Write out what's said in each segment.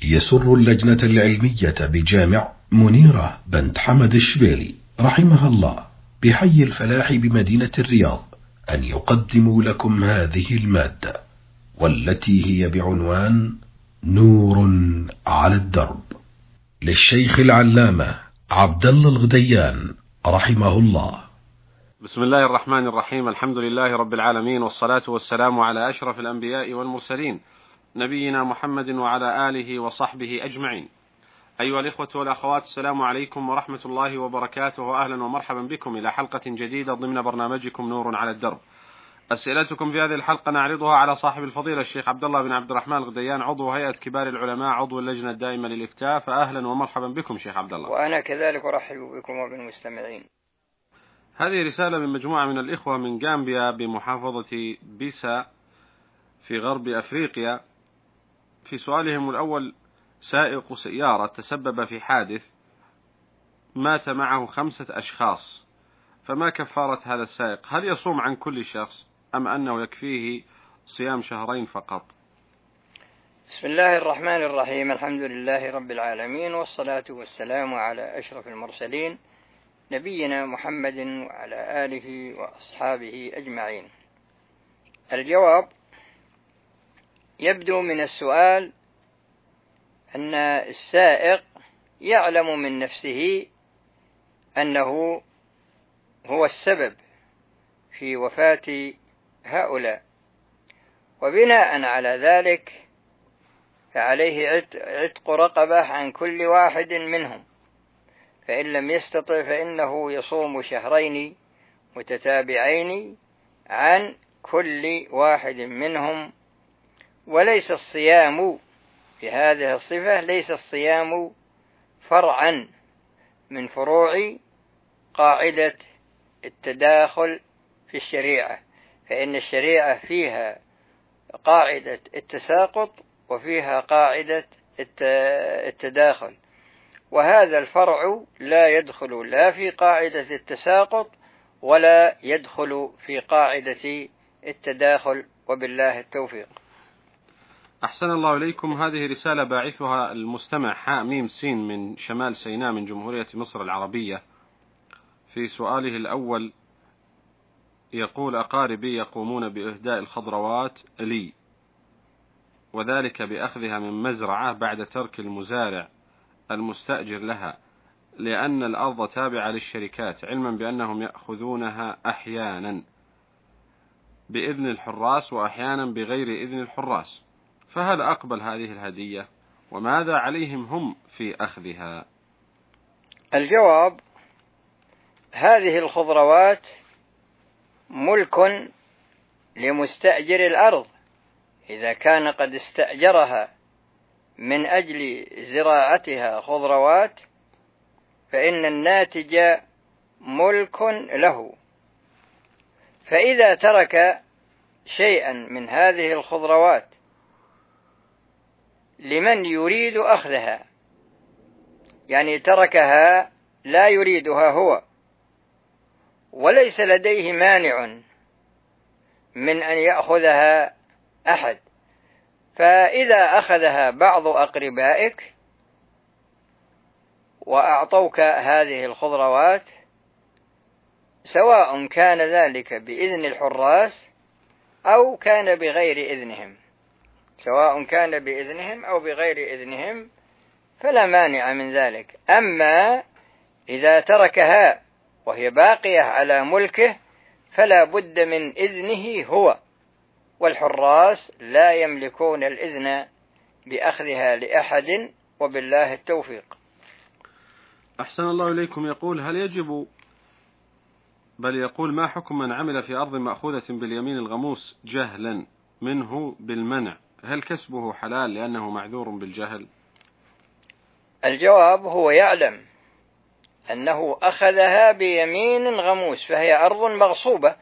يسر اللجنة العلمية بجامع منيرة بنت حمد الشبيلي رحمها الله بحي الفلاح بمدينة الرياض أن يقدموا لكم هذه المادة، والتي هي بعنوان نور على الدرب، للشيخ العلامة عبد الله الغديان رحمه الله. بسم الله الرحمن الرحيم. الحمد لله رب العالمين، والصلاة والسلام على أشرف الأنبياء والمرسلين، نبينا محمد وعلى آله وصحبه أجمعين. أيها الإخوة والأخوات، السلام عليكم ورحمة الله وبركاته، وأهلا ومرحبا بكم إلى حلقة جديدة ضمن برنامجكم نور على الدرب. أسئلتكم في هذه الحلقة نعرضها على صاحب الفضيلة الشيخ عبد الله بن عبد الرحمن الغديان، عضو هيئة كبار العلماء، عضو اللجنة الدائمة للإفتاء. فأهلا ومرحبا بكم شيخ عبد الله. وأنا كذلك أرحب بكم وبالمستمعين. هذه رسالة من مجموعة من الإخوة من غامبيا بمحافظة بيسا في غرب أفريقيا. في سؤالهم الأول: سائق سيارة تسبب في حادث مات معه 5 أشخاص، فما كفارة هذا السائق؟ هل يصوم عن كل شخص أم أنه يكفيه صيام 2 فقط؟ بسم الله الرحمن الرحيم. الحمد لله رب العالمين، والصلاة والسلام على أشرف المرسلين نبينا محمد وعلى آله وأصحابه أجمعين. الجواب: يبدو من السؤال أن السائق يعلم من نفسه أنه هو السبب في وفاة هؤلاء، وبناء على ذلك فعليه عتق رقبة عن كل واحد منهم، فإن لم يستطع فإنه يصوم 2 متتابعين عن كل واحد منهم. وليس الصيام في هذه الصفة، ليس الصيام فرعا من فروع قاعدة التداخل في الشريعة، فإن الشريعة فيها قاعدة التساقط وفيها قاعدة التداخل، وهذا الفرع لا يدخل لا في قاعدة التساقط ولا يدخل في قاعدة التداخل، وبالله التوفيق. أحسن الله إليكم. هذه رسالة باعثها المستمع حاميم سين من شمال سيناء من جمهورية مصر العربية. في سؤاله الأول يقول: أقاربي يقومون بإهداء الخضروات لي، وذلك بأخذها من مزرعة بعد ترك المزارع المستأجر لها، لأن الأرض تابعة للشركات، علما بأنهم يأخذونها أحيانا بإذن الحراس وأحيانا بغير إذن الحراس، فهل أقبل هذه الهدية؟ وماذا عليهم هم في أخذها؟ الجواب: هذه الخضروات ملك لمستأجر الأرض، إذا كان قد استأجرها من أجل زراعتها خضروات فإن الناتج ملك له، فإذا ترك شيئا من هذه الخضروات لمن يريد أخذها، يعني تركها لا يريدها هو وليس لديه مانع من أن يأخذها أحد، فإذا أخذها بعض أقربائك وأعطوك هذه الخضروات، سواء كان ذلك بإذن الحراس أو كان بغير إذنهم، سواء كان بإذنهم أو بغير إذنهم فلا مانع من ذلك. أما إذا تركها وهي باقية على ملكه فلا بد من إذنه هو، والحراس لا يملكون الإذن بأخذها لأحد، وبالله التوفيق. أحسن الله إليكم. يقول: هل يجب يقول: ما حكم من عمل في أرض مأخوذة باليمين الغموس جهلا منه بالمنع؟ هل كسبه حلال لأنه معذور بالجهل؟ الجواب: هو يعلم أنه أخذها بيمين غموس، فهي أرض مغصوبة،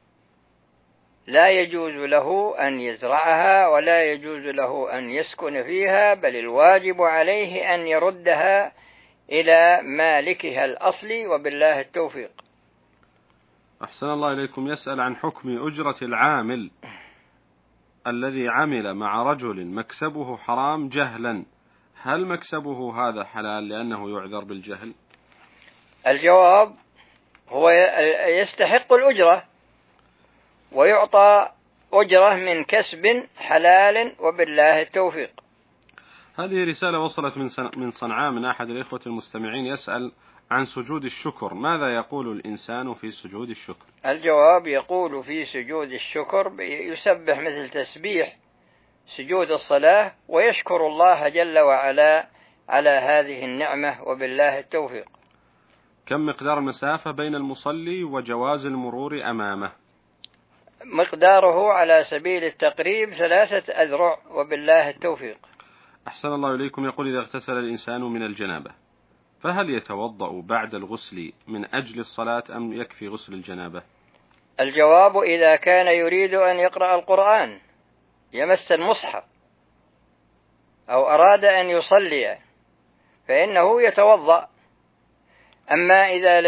لا يجوز له أن يزرعها ولا يجوز له أن يسكن فيها، بل الواجب عليه أن يردها إلى مالكها الأصلي، وبالله التوفيق. أحسن الله إليكم. يسأل عن حكم أجرة العامل الذي عمل مع رجل مكسبه حرام جهلا، هل مكسبه هذا حلال لأنه يعذر بالجهل؟ الجواب هو يستحق الأجرة ويعطى أجرة من كسب حلال وبالله التوفيق. هذه رسالة وصلت من صنعاء من أحد الإخوة المستمعين يسأل عن سجود الشكر، ماذا يقول الإنسان في سجود الشكر؟ الجواب يقول في سجود الشكر يسبح مثل تسبيح سجود الصلاة ويشكر الله جل وعلا على هذه النعمة وبالله التوفيق. كم مقدار المسافة بين المصلي وجواز المرور أمامه؟ مقداره على سبيل التقريب 3 أذرع وبالله التوفيق. أحسن الله إليكم. يقول إذا اغتسل الإنسان من الجنابة فهل يتوضأ بعد الغسل من أجل الصلاة أم يكفي غسل الجنابة؟ الجواب إذا كان يريد أن يقرأ القرآن يمس المصحف أو أراد أن يصلي فإنه يتوضأ. أما إذا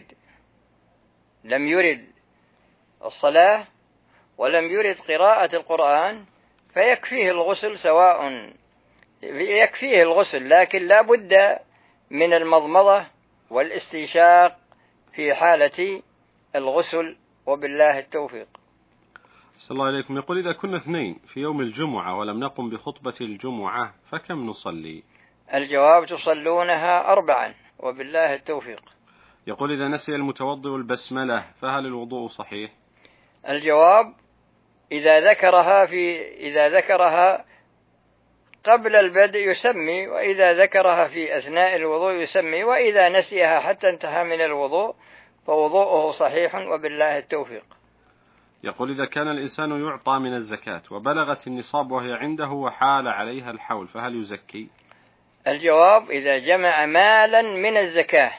لم يرد الصلاة ولم يرد قراءة القرآن فيكفيه الغسل لكن لا بد من المضمضة والاستنشاق في حالة الغسل وبالله التوفيق. صلى الله عليكم. يقول إذا كنا 2 في يوم الجمعة ولم نقم بخطبة الجمعة فكم نصلي؟ الجواب تصلونها 4 وبالله التوفيق. يقول إذا نسي المتوضئ البسملة فهل الوضوء صحيح؟ الجواب إذا ذكرها قبل البدء يسمي، وإذا ذكرها في أثناء الوضوء يسمي، وإذا نسيها حتى انتهى من الوضوء فوضوءه صحيح وبالله التوفيق. يقول إذا كان الإنسان يعطى من الزكاة وبلغت النصاب وهي عنده وحال عليها الحول فهل يزكي؟ الجواب إذا جمع مالا من الزكاة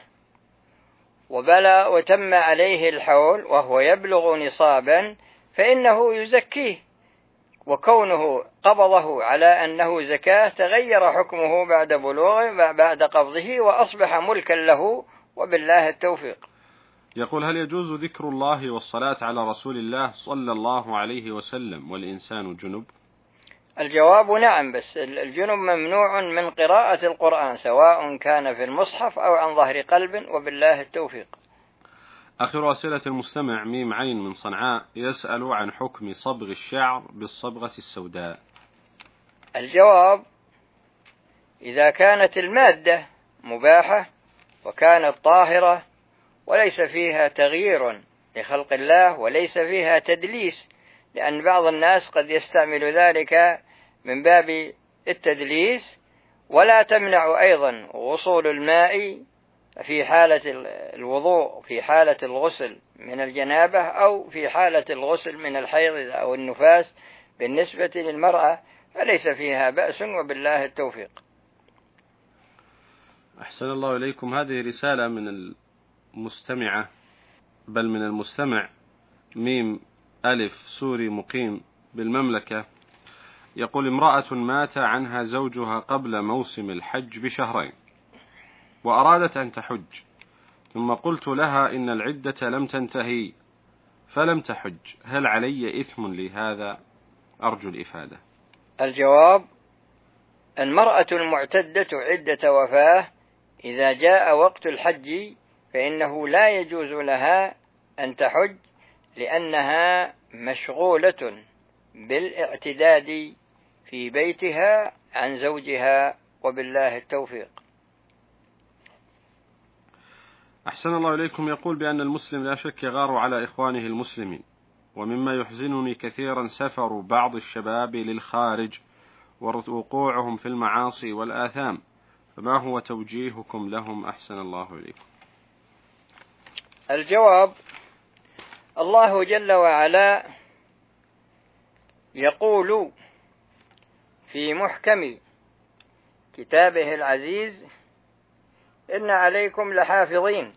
وتم عليه الحول وهو يبلغ نصابا فإنه يزكيه، وكونه قبضه على أنه زكاة تغير حكمه بعد قبضه وأصبح ملكا له وبالله التوفيق. يقول هل يجوز ذكر الله والصلاة على رسول الله صلى الله عليه وسلم والإنسان جنب؟ الجواب نعم، بس الجنب ممنوع من قراءة القرآن سواء كان في المصحف أو عن ظهر قلب وبالله التوفيق. آخر أسئلة المستمع ميم عين من صنعاء يسأل عن حكم صبغ الشعر بالصبغة السوداء. الجواب إذا كانت المادة مباحة وكانت طاهرة وليس فيها تغيير لخلق الله وليس فيها تدليس، لأن بعض الناس قد يستعمل ذلك من باب التدليس، ولا تمنع أيضا وصول الماء في حالة الوضوء في حالة الغسل من الجنابة أو في حالة الغسل من الحيض أو النفاس بالنسبة للمرأة، فليس فيها بأس وبالله التوفيق. أحسن الله إليكم. هذه رسالة من المستمع ميم ألف سوري مقيم بالمملكة. يقول امرأة مات عنها زوجها قبل موسم الحج ب2 وأرادت أن تحج، ثم قلت لها إن العدة لم تنتهي فلم تحج، هل علي إثم لهذا؟ أرجو الإفادة. الجواب المرأة المعتدة عدة وفاة إذا جاء وقت الحج فإنه لا يجوز لها أن تحج لأنها مشغولة بالاعتداد في بيتها عن زوجها وبالله التوفيق. أحسن الله إليكم. يقول بأن المسلم لا شك يغار على إخوانه المسلمين، ومما يحزنني كثيرا سفر بعض الشباب للخارج ووقوعهم في المعاصي والآثام، فما هو توجيهكم لهم أحسن الله إليكم؟ الجواب الله جل وعلا يقول في محكم كتابه العزيز إن عليكم لحافظين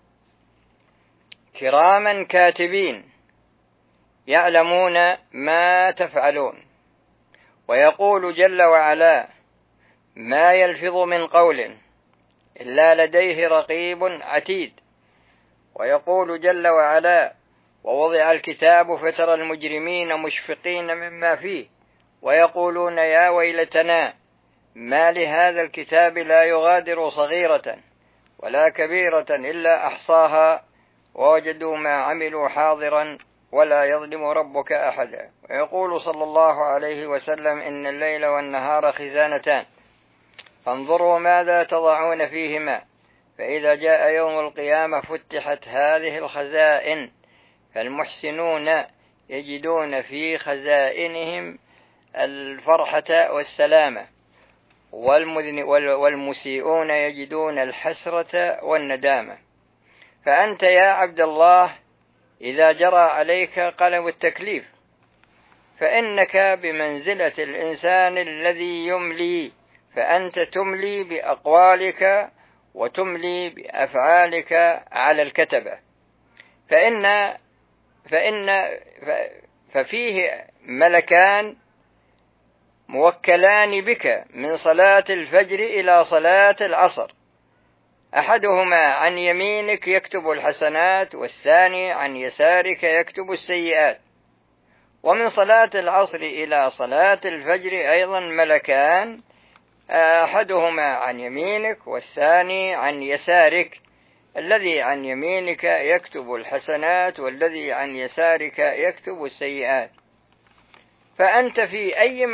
كراما كاتبين يعلمون ما تفعلون، ويقول جل وعلا ما يلفظ من قول إلا لديه رقيب عتيد، ويقول جل وعلا ووضع الكتاب فترى المجرمين مشفقين مما فيه ويقولون يا ويلتنا ما لهذا الكتاب لا يغادر صغيرة ولا كبيرة إلا أحصاها ووجدوا ما عملوا حاضرا ولا يظلم ربك أحدا. ويقول صلى الله عليه وسلم: إن الليل والنهار خزانتان فانظروا ماذا تضعون فيهما، فإذا جاء يوم القيامة فتحت هذه الخزائن، فالمحسنون يجدون في خزائنهم الفرحة والسلامة، والمسيئون يجدون الحسرة والندامة. فأنت يا عبد الله إذا جرى عليك قلم التكليف فإنك بمنزلة الإنسان الذي يملي، فأنت تملي بأقوالك وتملي بأفعالك على الكتبة، ففيه ملكان موكلان بك من صلاة الفجر إلى صلاة العصر، أحدهما عن يمينك يكتب الحسنات والثاني عن يسارك يكتب السيئات. ومن صلاة العصر إلى صلاة الفجر أيضا ملكان، أحدهما عن يمينك والثاني عن يسارك، الذي عن يمينك يكتب الحسنات والذي عن يسارك يكتب السيئات. فأنت في أي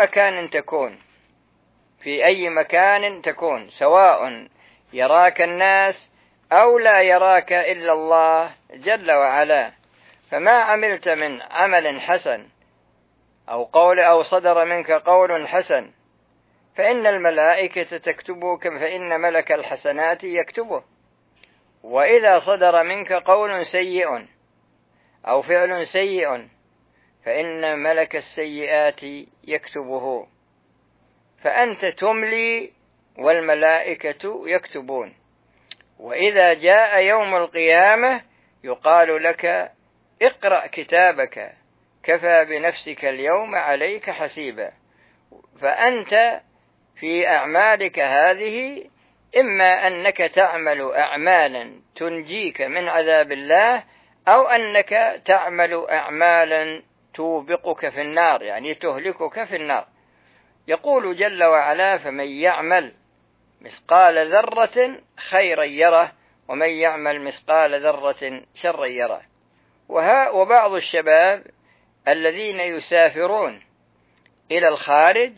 مكان تكون سواء يراك الناس أو لا يراك إلا الله جل وعلا، فما عملت من عمل حسن أو صدر منك قول حسن فإن الملائكة تكتبه، فإن ملك الحسنات يكتبه. وإذا صدر منك قول سيء أو فعل سيء فإن ملك السيئات يكتبه. فأنت تملي والملائكة يكتبون. وإذا جاء يوم القيامة يقال لك: اقرأ كتابك كفى بنفسك اليوم عليك حسيبا. فأنت في أعمالك هذه إما أنك تعمل أعمالا تنجيك من عذاب الله، أو أنك تعمل أعمالا توبقك في النار، يعني تهلكك في النار. يقول جل وعلا: فمن يعمل مثقال ذرة خيرا يره ومن يعمل مثقال ذرة شرا يره. وبعض الشباب الذين يسافرون إلى الخارج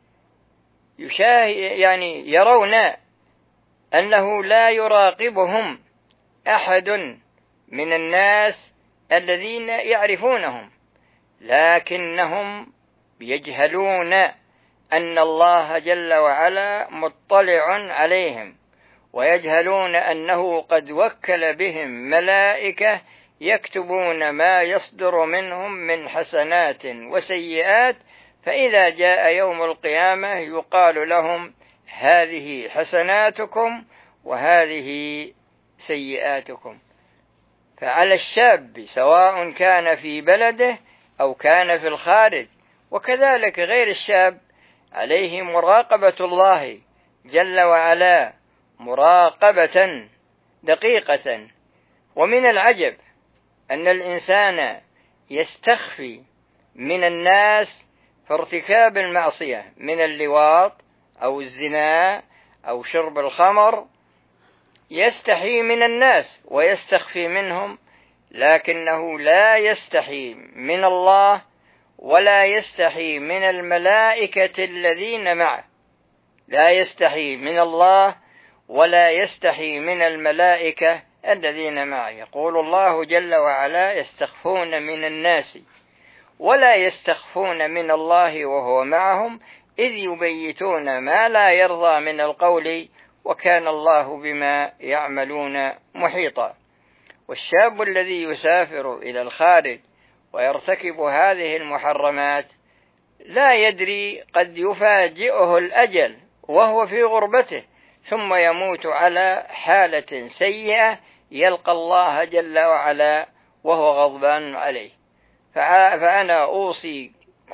يرون أنه لا يراقبهم أحد من الناس الذين يعرفونهم، لكنهم يجهلون أن الله جل وعلا مطلع عليهم، ويجهلون أنه قد وكل بهم ملائكة يكتبون ما يصدر منهم من حسنات وسيئات، فإذا جاء يوم القيامة يقال لهم: هذه حسناتكم وهذه سيئاتكم. فعلى الشاب سواء كان في بلده أو كان في الخارج، وكذلك غير الشاب، عليه مراقبة الله جل وعلا مراقبة دقيقة. ومن العجب أن الإنسان يستخفي من الناس في ارتكاب المعصية من اللواط أو الزنا أو شرب الخمر، يستحي من الناس ويستخفي منهم، لكنه لا يستحي من الله ولا يستحي من الملائكة الذين معه، لا يستحي من الله ولا يستحي من الملائكة الذين معه. يقول الله جل وعلا: يستخفون من الناس ولا يستخفون من الله وهو معهم إذ يبيتون ما لا يرضى من القول وكان الله بما يعملون محيطا. والشاب الذي يسافر إلى الخارج ويرتكب هذه المحرمات لا يدري، قد يفاجئه الأجل وهو في غربته ثم يموت على حالة سيئة يلقى الله جل وعلا وهو غضبان عليه. فأنا أوصي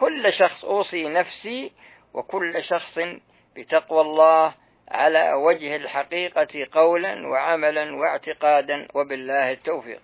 نفسي وكل شخص بتقوى الله على وجه الحقيقة قولا وعملا واعتقادا، وبالله التوفيق.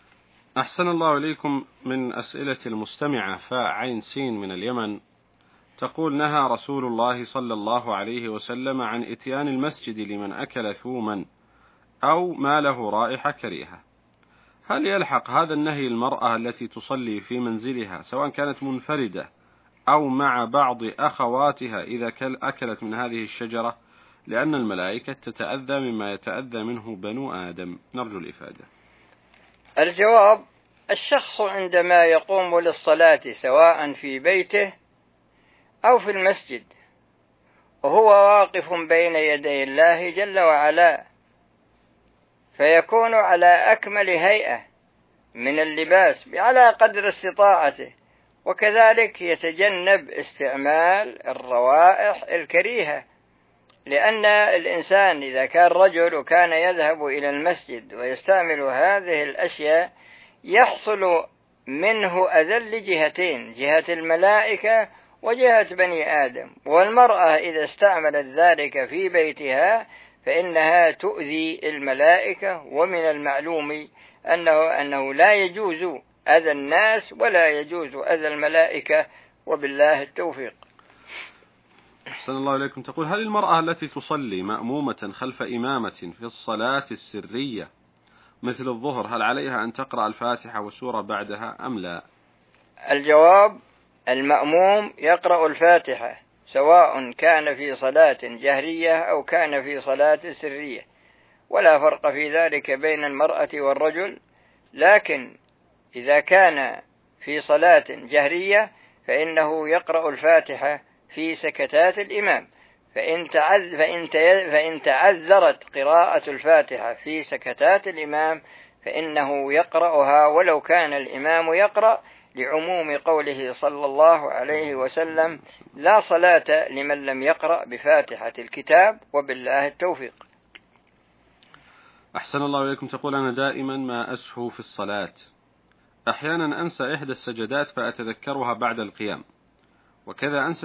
أحسن الله إليكم. من أسئلة المستمعة فاء عين سين من اليمن تقول: نهى رسول الله صلى الله عليه وسلم عن إتيان المسجد لمن أكل ثوما أو ما له رائحة كريهة. هل يلحق هذا النهي المرأة التي تصلي في منزلها سواء كانت منفردة أو مع بعض أخواتها إذا أكلت من هذه الشجرة؟ لأن الملائكة تتأذى مما يتأذى منه بنو آدم. نرجو الإفادة. الجواب: الشخص عندما يقوم للصلاة سواء في بيته أو في المسجد وهو واقف بين يدي الله جل وعلا، فيكون على أكمل هيئة من اللباس على قدر استطاعته، وكذلك يتجنب استعمال الروائح الكريهة، لأن الإنسان إذا كان رجل وكان يذهب إلى المسجد ويستعمل هذه الأشياء يحصل منه أذى لجهتين: جهة الملائكة وجهة بني آدم. والمرأة إذا استعملت ذلك في بيتها فإنها تؤذي الملائكة، ومن المعلوم أنه لا يجوز أذى الناس ولا يجوز أذى الملائكة، وبالله التوفيق. أحسن الله إليكم. تقول: هل المرأة التي تصلي مأمومة خلف إمامة في الصلاة السرية مثل الظهر هل عليها أن تقرأ الفاتحة والسورة بعدها أم لا؟ الجواب: المأموم يقرأ الفاتحة سواء كان في صلاة جهرية أو كان في صلاة سرية، ولا فرق في ذلك بين المرأة والرجل، لكن إذا كان في صلاة جهرية فإنه يقرأ الفاتحة في سكتات الإمام، فإن تعذرت قراءة الفاتحة في سكتات الإمام فإنه يقرأها ولو كان الإمام يقرأ، لعموم قوله صلى الله عليه وسلم: لا صلاة لمن لم يقرأ بفاتحة الكتاب، وبالله التوفيق. أحسن الله إليكم. تقول: أنا دائما ما أسهو في الصلاة، أحيانا أنسى إحدى السجدات فأتذكرها بعد القيام، وكذا أنسى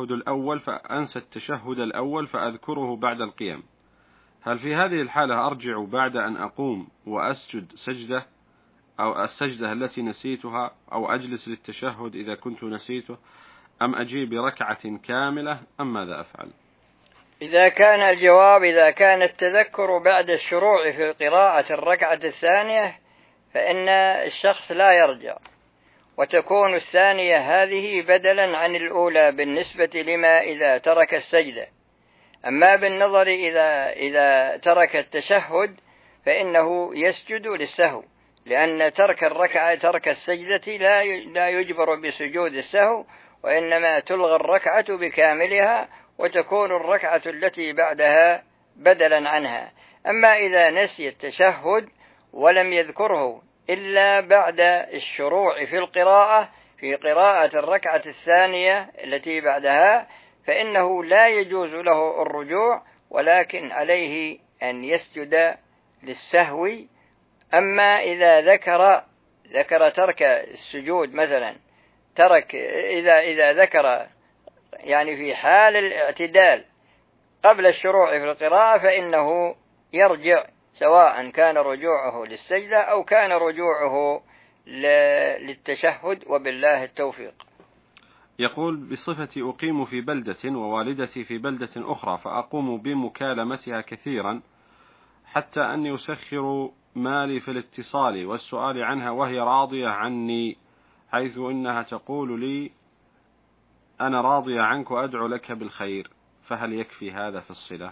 التشهد الأول فأذكره بعد القيام. هل في هذه الحالة أرجع بعد أن أقوم وأسجد سجدة أو السجدة التي نسيتها، أو أجلس للتشهد إذا كنت نسيته، أم أجيب بركعة كاملة، أم ماذا أفعل؟ إذا كان التذكر بعد الشروع في قراءة الركعة الثانية فإن الشخص لا يرجع، وتكون الثانية هذه بدلا عن الأولى بالنسبة لما إذا ترك السجدة. أما بالنظر إذا ترك التشهد فإنه يسجد للسهو، لأن ترك السجدة لا يجبر بسجود السهو، وإنما تلغى الركعة بكاملها وتكون الركعة التي بعدها بدلا عنها. أما إذا نسي التشهد ولم يذكره إلا بعد الشروع في قراءة الركعة الثانية التي بعدها فإنه لا يجوز له الرجوع، ولكن عليه أن يسجد للسهو. أما إذا ذكر ترك السجود مثلا، إذا ذكر يعني في حال الاعتدال قبل الشروع في القراءة فإنه يرجع، سواء كان رجوعه للسجدة أو كان رجوعه للتشهد، وبالله التوفيق. يقول: بصفتي أقيم في بلدة ووالدتي في بلدة أخرى، فأقوم بمكالمتها كثيرا حتى أني أسخر مالي في الاتصال والسؤال عنها وهي راضية عني، حيث إنها تقول لي: أنا راضية عنك وأدعو لك بالخير، فهل يكفي هذا في الصلة؟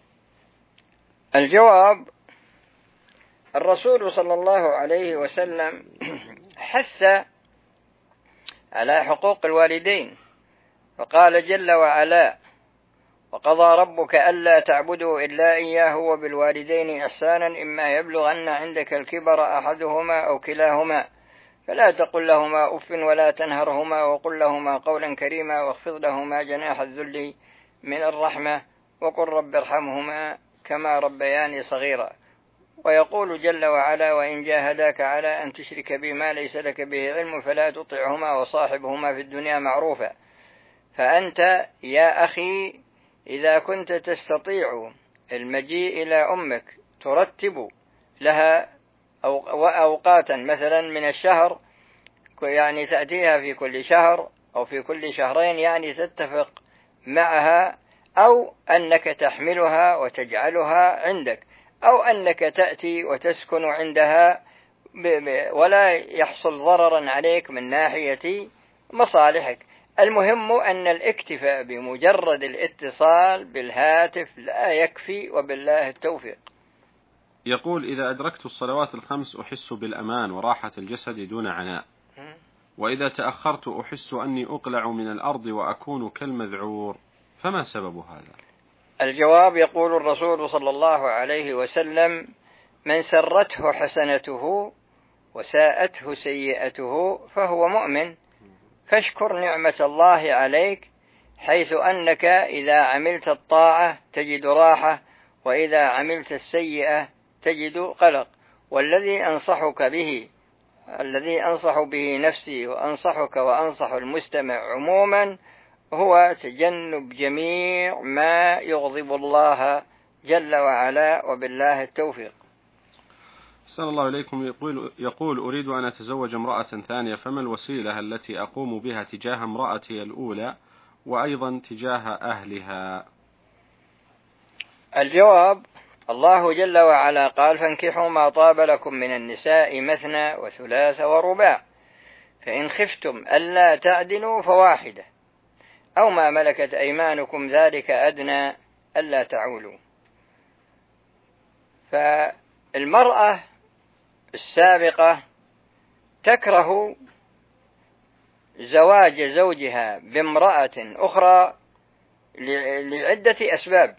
الجواب: الرسول صلى الله عليه وسلم حث على حقوق الوالدين، فقال جل وعلا: وقضى ربك ألا تعبدوا إلا إياه وبالوالدين إحسانا إما يبلغن عندك الكبر أحدهما أو كلاهما فلا تقل لهما أف ولا تنهرهما وقل لهما قولا كريما واخفض لهما جناح الذل من الرحمة وقل رب ارحمهما كما ربياني صغيرا. ويقول جل وعلا: وإن جاهداك على أن تشرك بما ليس لك به علم فلا تطعهما وصاحبهما في الدنيا معروفا. فأنت يا أخي إذا كنت تستطيع المجيء إلى أمك ترتب لها أوقاتا مثلا من الشهر، يعني تأتيها في كل شهر أو في كل شهرين، يعني تتفق معها، أو أنك تحملها وتجعلها عندك، أو أنك تأتي وتسكن عندها ولا يحصل ضررا عليك من ناحية مصالحك. المهم أن الاكتفاء بمجرد الاتصال بالهاتف لا يكفي، وبالله التوفيق. يقول: إذا أدركت الصلوات الخمس أحس بالأمان وراحة الجسد دون عناء، وإذا تأخرت أحس أني أقلع من الأرض وأكون كالمذعور، فما سبب هذا؟ الجواب: يقول الرسول صلى الله عليه وسلم: من سرته حسنته وساءته سيئته فهو مؤمن، فاشكر نعمة الله عليك، حيث أنك إذا عملت الطاعة تجد راحة، وإذا عملت السيئة تجد قلق. والذي أنصحك به، الذي أنصح به نفسي وأنصحك وأنصح المستمع عموما، هو تجنب جميع ما يغضب الله جل وعلا، وبالله التوفيق. أحسن الله إليكم. يقول: أريد أن أتزوج امرأة ثانية، فما الوسيلة التي أقوم بها تجاه امرأتي الأولى وأيضا تجاه أهلها؟ الجواب: الله جل وعلا قال: فانكحوا ما طاب لكم من النساء مثنى وثلاث ورباع، فإن خفتم ألا تعدلوا فواحدة، أو ما ملكت أيمانكم ذلك أدنى ألا تعولوا. فالمرأة السابقة تكره زواج زوجها بامرأة أخرى لعدة أسباب،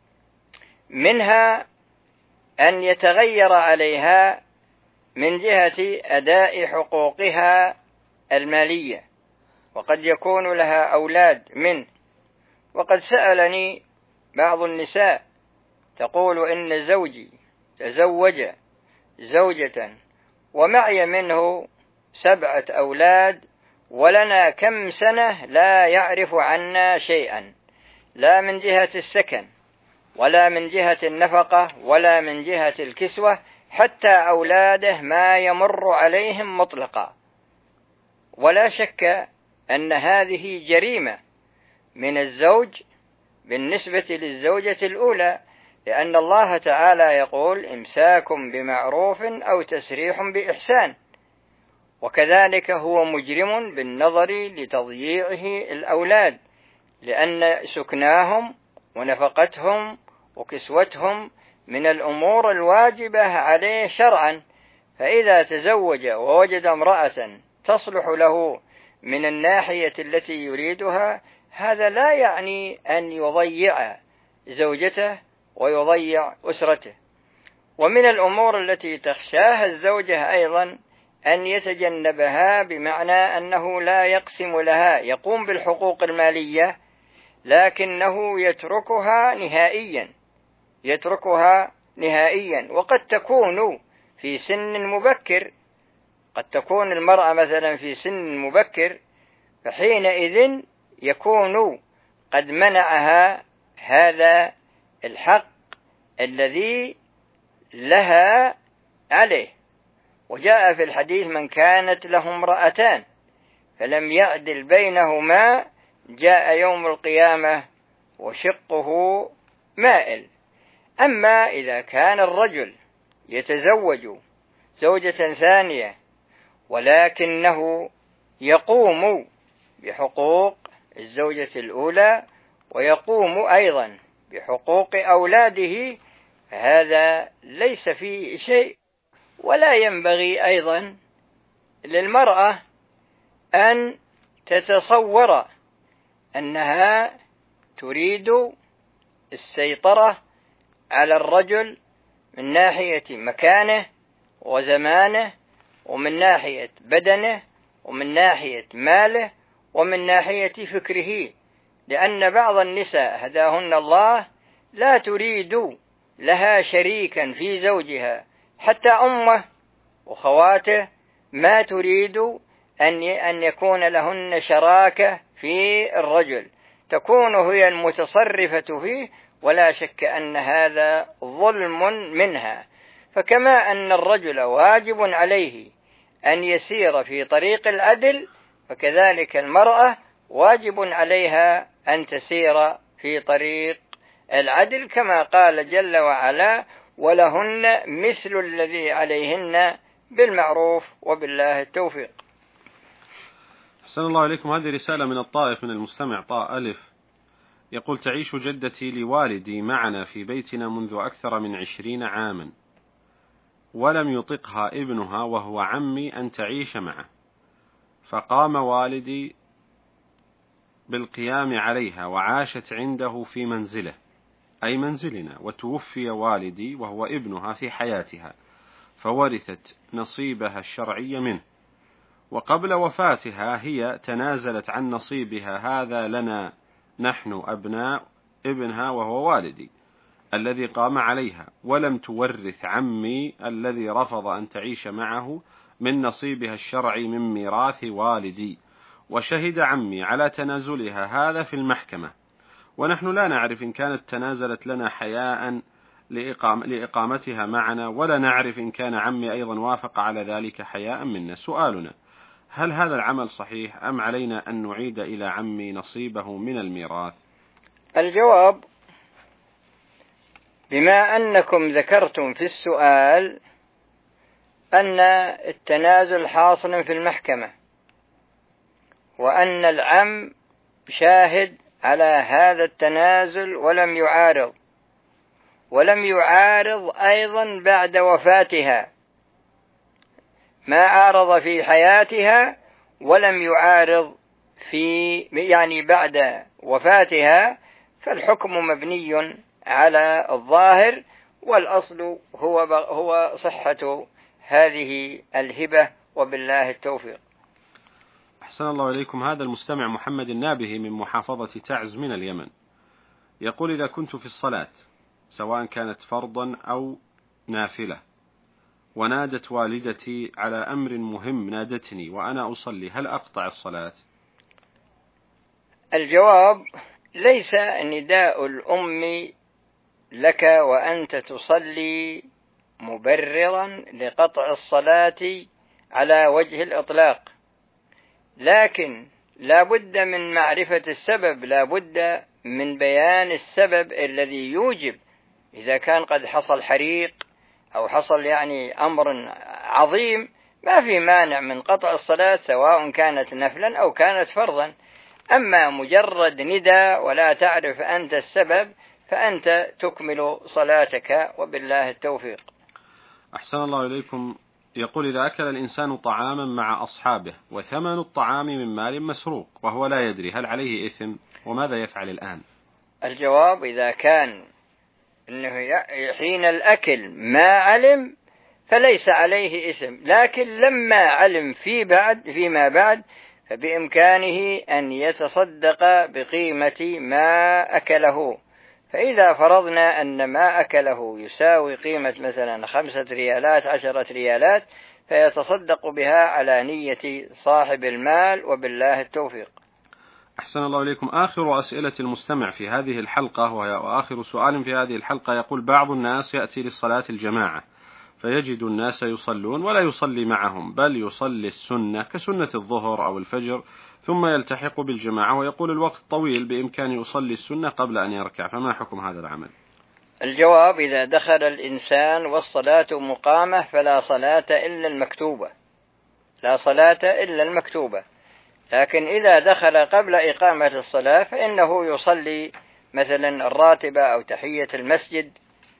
منها أن يتغير عليها من جهة أداء حقوقها المالية، وقد يكون لها أولاد منه. وقد سألني بعض النساء تقول: إن زوجي تزوج زوجة ومعي منه 7 أولاد، ولنا كم سنة لا يعرف عنا شيئا، لا من جهة السكن ولا من جهة النفقة ولا من جهة الكسوة، حتى أولاده ما يمر عليهم مطلقا. ولا شك أن هذه جريمة من الزوج بالنسبة للزوجة الأولى، لأن الله تعالى يقول: إمساك بمعروف أو تسريح بإحسان. وكذلك هو مجرم بالنظر لتضييعه الأولاد، لأن سكناهم ونفقتهم وكسوتهم من الأمور الواجبة عليه شرعا. فإذا تزوج ووجد امرأة تصلح له من الناحية التي يريدها، هذا لا يعني أن يضيع زوجته ويضيع أسرته. ومن الأمور التي تخشاها الزوجة أيضا أن يتجنبها، بمعنى أنه لا يقسم لها، يقوم بالحقوق المالية لكنه يتركها نهائيا. وقد تكون في سن مبكر، قد تكون المرأة مثلا في سن مبكر، فحينئذ يكون قد منعها هذا الحق الذي لها عليه. وجاء في الحديث: من كانت له امرأتان فلم يعدل بينهما جاء يوم القيامة وشقه مائل. أما إذا كان الرجل يتزوج زوجة ثانية ولكنه يقوم بحقوق الزوجة الأولى ويقوم أيضا بحقوق أولاده، فهذا ليس فيه شيء. ولا ينبغي أيضا للمرأة أن تتصور أنها تريد السيطرة على الرجل من ناحية مكانه وزمانه، ومن ناحية بدنه، ومن ناحية ماله، ومن ناحية فكره، لأن بعض النساء هداهن الله لا تريد لها شريكا في زوجها، حتى أمه وخواته ما تريد أن يكون لهن شراكة في الرجل، تكون هي المتصرفة فيه، ولا شك أن هذا ظلم منها. فكما أن الرجل واجب عليه أن يسير في طريق العدل، فكذلك المرأة واجب عليها أن تسير في طريق العدل كما قال جل وعلا: ولهن مثل الذي عليهن بالمعروف وبالله التوفيق. أحسن الله إليكم. هذه رسالة من الطائف من المستمع طاء ألف، يقول: تعيش جدتي لوالدي معنا في بيتنا منذ أكثر من 20 عاما، ولم يطقها ابنها وهو عمي أن تعيش معه، فقام والدي بالقيام عليها وعاشت عنده في منزله أي منزلنا، وتوفي والدي وهو ابنها في حياتها، فورثت نصيبها الشرعي منه، وقبل وفاتها هي تنازلت عن نصيبها هذا لنا نحن أبناء ابنها وهو والدي الذي قام عليها، ولم تورث عمي الذي رفض أن تعيش معه من نصيبها الشرعي من ميراث والدي، وشهد عمي على تنازلها هذا في المحكمة، ونحن لا نعرف إن كانت تنازلت لنا حياء لإقامتها معنا، ولا نعرف إن كان عمي أيضا وافق على ذلك حياء منا. سؤالنا: هل هذا العمل صحيح أم علينا أن نعيد إلى عمي نصيبه من الميراث؟ الجواب: بما أنكم ذكرتم في السؤال أن التنازل حاصل في المحكمة، وأن العم شاهد على هذا التنازل ولم يعارض أيضا بعد وفاتها، ما عارض في حياتها ولم يعارض بعد وفاتها، فالحكم مبني على الظاهر، والأصل هو صحة هذه الهبة، وبالله التوفيق. أحسن الله إليكم. هذا المستمع محمد النابهي من محافظة تعز من اليمن، يقول: إذا كنت في الصلاة سواء كانت فرضا أو نافلة، ونادت والدتي على أمر مهم، نادتني وأنا أصلي، هل أقطع الصلاة؟ الجواب: ليس نداء الأم لك وأنت تصلي مبررا لقطع الصلاة على وجه الإطلاق، لكن لا بد من معرفة السبب، لا بد من بيان السبب الذي يوجب. إذا كان قد حصل حريق أو حصل أمر عظيم، ما في مانع من قطع الصلاة سواء كانت نفلا أو كانت فرضا. أما مجرد نداء ولا تعرف أنت السبب فأنت تكمل صلاتك، وبالله التوفيق. أحسن الله إليكم. يقول: إذا أكل الإنسان طعاما مع أصحابه وثمن الطعام من مال مسروق وهو لا يدري، هل عليه إثم؟ وماذا يفعل الآن؟ الجواب: إذا كان إنه حين الأكل ما علم فليس عليه إثم، لكن لما علم فيما بعد فبإمكانه أن يتصدق بقيمة ما أكله. فإذا فرضنا أن ما أكله يساوي قيمة مثلا 5 ريالات 10 ريالات، فيتصدق بها على نية صاحب المال، وبالله التوفيق. أحسن الله إليكم. آخر أسئلة المستمع في هذه الحلقة، وآخر سؤال في هذه الحلقة، يقول: بعض الناس يأتي للصلاة الجماعة فيجد الناس يصلون ولا يصلي معهم، بل يصلي السنة كسنة الظهر أو الفجر ثم يلتحق بالجماعة، ويقول الوقت طويل بإمكانه يصلي السنة قبل أن يركع، فما حكم هذا العمل؟ الجواب: إذا دخل الإنسان والصلاة مقامة فلا صلاة إلا المكتوبة، لا صلاة إلا المكتوبة. لكن إذا دخل قبل إقامة الصلاة فإنه يصلي مثلا الراتبة أو تحية المسجد.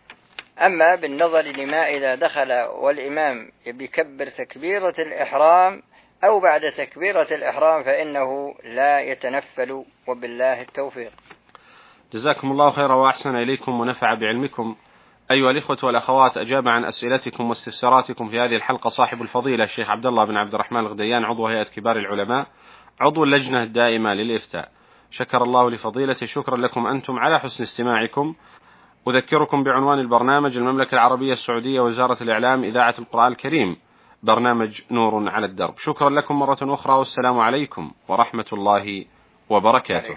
أما بالنظر لما إذا دخل والإمام يكبر تكبيرة الإحرام أو بعد تكبيرة الإحرام فإنه لا يتنفل، وبالله التوفيق. جزاكم الله خيرا وأحسن إليكم ونفع بعلمكم. أيها الإخوة والأخوات، أجاب عن أسئلتكم واستفساراتكم في هذه الحلقة صاحب الفضيلة الشيخ عبد الله بن عبد الرحمن الغديان، عضو هيئة كبار العلماء، عضو اللجنة الدائمة للإفتاء. شكر الله لفضيلته. شكرا لكم أنتم على حسن استماعكم. أذكركم بعنوان البرنامج: المملكة العربية السعودية، وزارة الإعلام، إذاعة القرآن الكريم، برنامج نور على الدرب. شكرا لكم مرة أخرى، والسلام عليكم ورحمة الله وبركاته.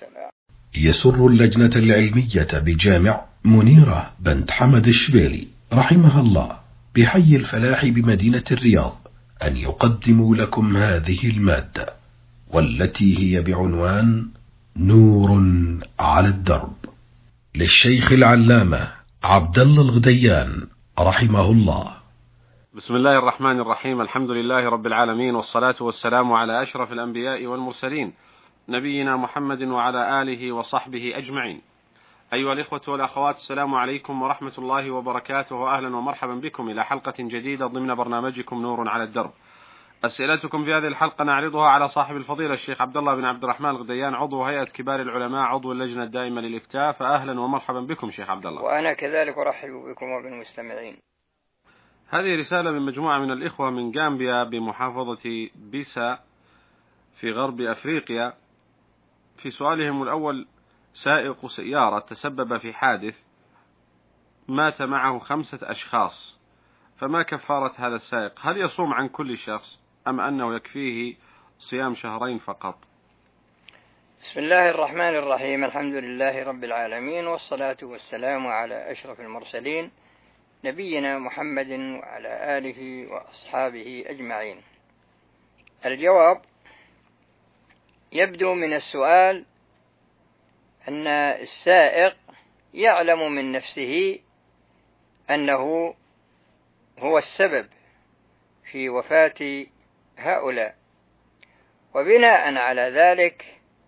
يسر اللجنة العلمية بجامع منيرة بنت حمد الشبيلي رحمها الله بحي الفلاح بمدينة الرياض أن يقدموا لكم هذه المادة. والتي هي بعنوان نور على الدرب، للشيخ العلامة عبد الله الغديان رحمه الله. بسم الله الرحمن الرحيم. الحمد لله رب العالمين، والصلاة والسلام على أشرف الأنبياء والمرسلين، نبينا محمد وعلى آله وصحبه أجمعين. أيها الإخوة والأخوات، السلام عليكم ورحمة الله وبركاته، وأهلا ومرحبا بكم إلى حلقة جديدة ضمن برنامجكم نور على الدرب. أسئلتكم في هذه الحلقة نعرضها على صاحب الفضيلة الشيخ عبد الله بن عبد الرحمن الغديان، عضو هيئة كبار العلماء، عضو اللجنة الدائمة للإفتاء. فأهلا ومرحبا بكم شيخ عبد الله. وأنا كذلك أرحب بكم وبالمستمعين. هذه رسالة من مجموعة من الإخوة من غامبيا بمحافظة بيسا في غرب أفريقيا. في سؤالهم الأول: سائق سيارة تسبب في حادث مات معه 5 أشخاص، فما كفارة هذا السائق؟ هل يصوم عن كل شخص أم أنه يكفيه صيام شهرين فقط؟ بسم الله الرحمن الرحيم. الحمد لله رب العالمين، والصلاة والسلام على أشرف المرسلين نبينا محمد وعلى آله وأصحابه أجمعين. الجواب: يبدو من السؤال أن السائق يعلم من نفسه أنه هو السبب في وفاة هؤلاء، وبناء على ذلك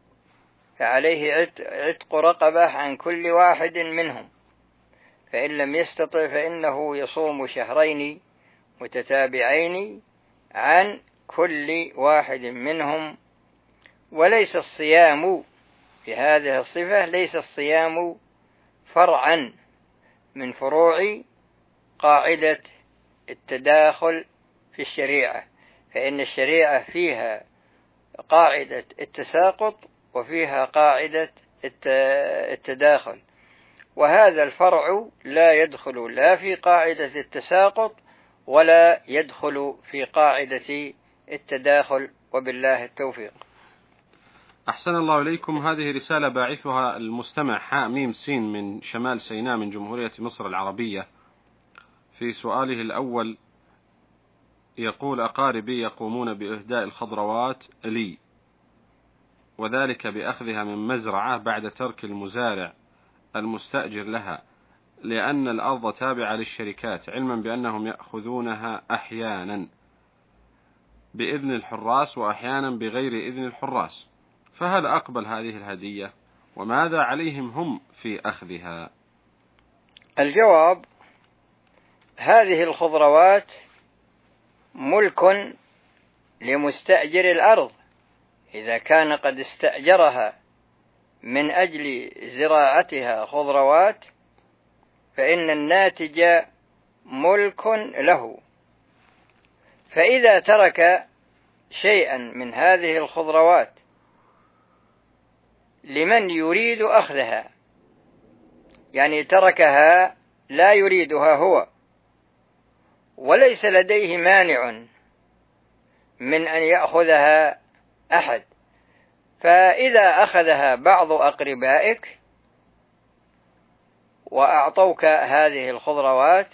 فعليه عتق رقبة عن كل واحد منهم، فإن لم يستطع فإنه يصوم شهرين متتابعين عن كل واحد منهم. وليس الصيام في هذه الصفة، ليس الصيام فرعا من فروع قاعدة التداخل في الشريعة، فإن الشريعة فيها قاعدة التساقط وفيها قاعدة التداخل، وهذا الفرع لا يدخل لا في قاعدة التساقط ولا يدخل في قاعدة التداخل، وبالله التوفيق. أحسن الله إليكم. هذه رسالة باعثها المستمع حاميم سين من شمال سيناء من جمهورية مصر العربية. في سؤاله الأول يقول: أقاربي يقومون بإهداء الخضروات لي، وذلك بأخذها من مزرعة بعد ترك المزارع المستأجر لها، لأن الأرض تابعة للشركات، علما بأنهم يأخذونها أحيانا بإذن الحراس وأحيانا بغير إذن الحراس، فهل أقبل هذه الهدية؟ وماذا عليهم هم في أخذها؟ الجواب: هذه الخضروات ملك لمستأجر الأرض، إذا كان قد استأجرها من أجل زراعتها خضروات فإن الناتج ملك له، فإذا ترك شيئا من هذه الخضروات لمن يريد أخذها، يعني تركها لا يريدها هو وليس لديه مانع من أن يأخذها أحد، فإذا أخذها بعض أقربائك وأعطوك هذه الخضروات،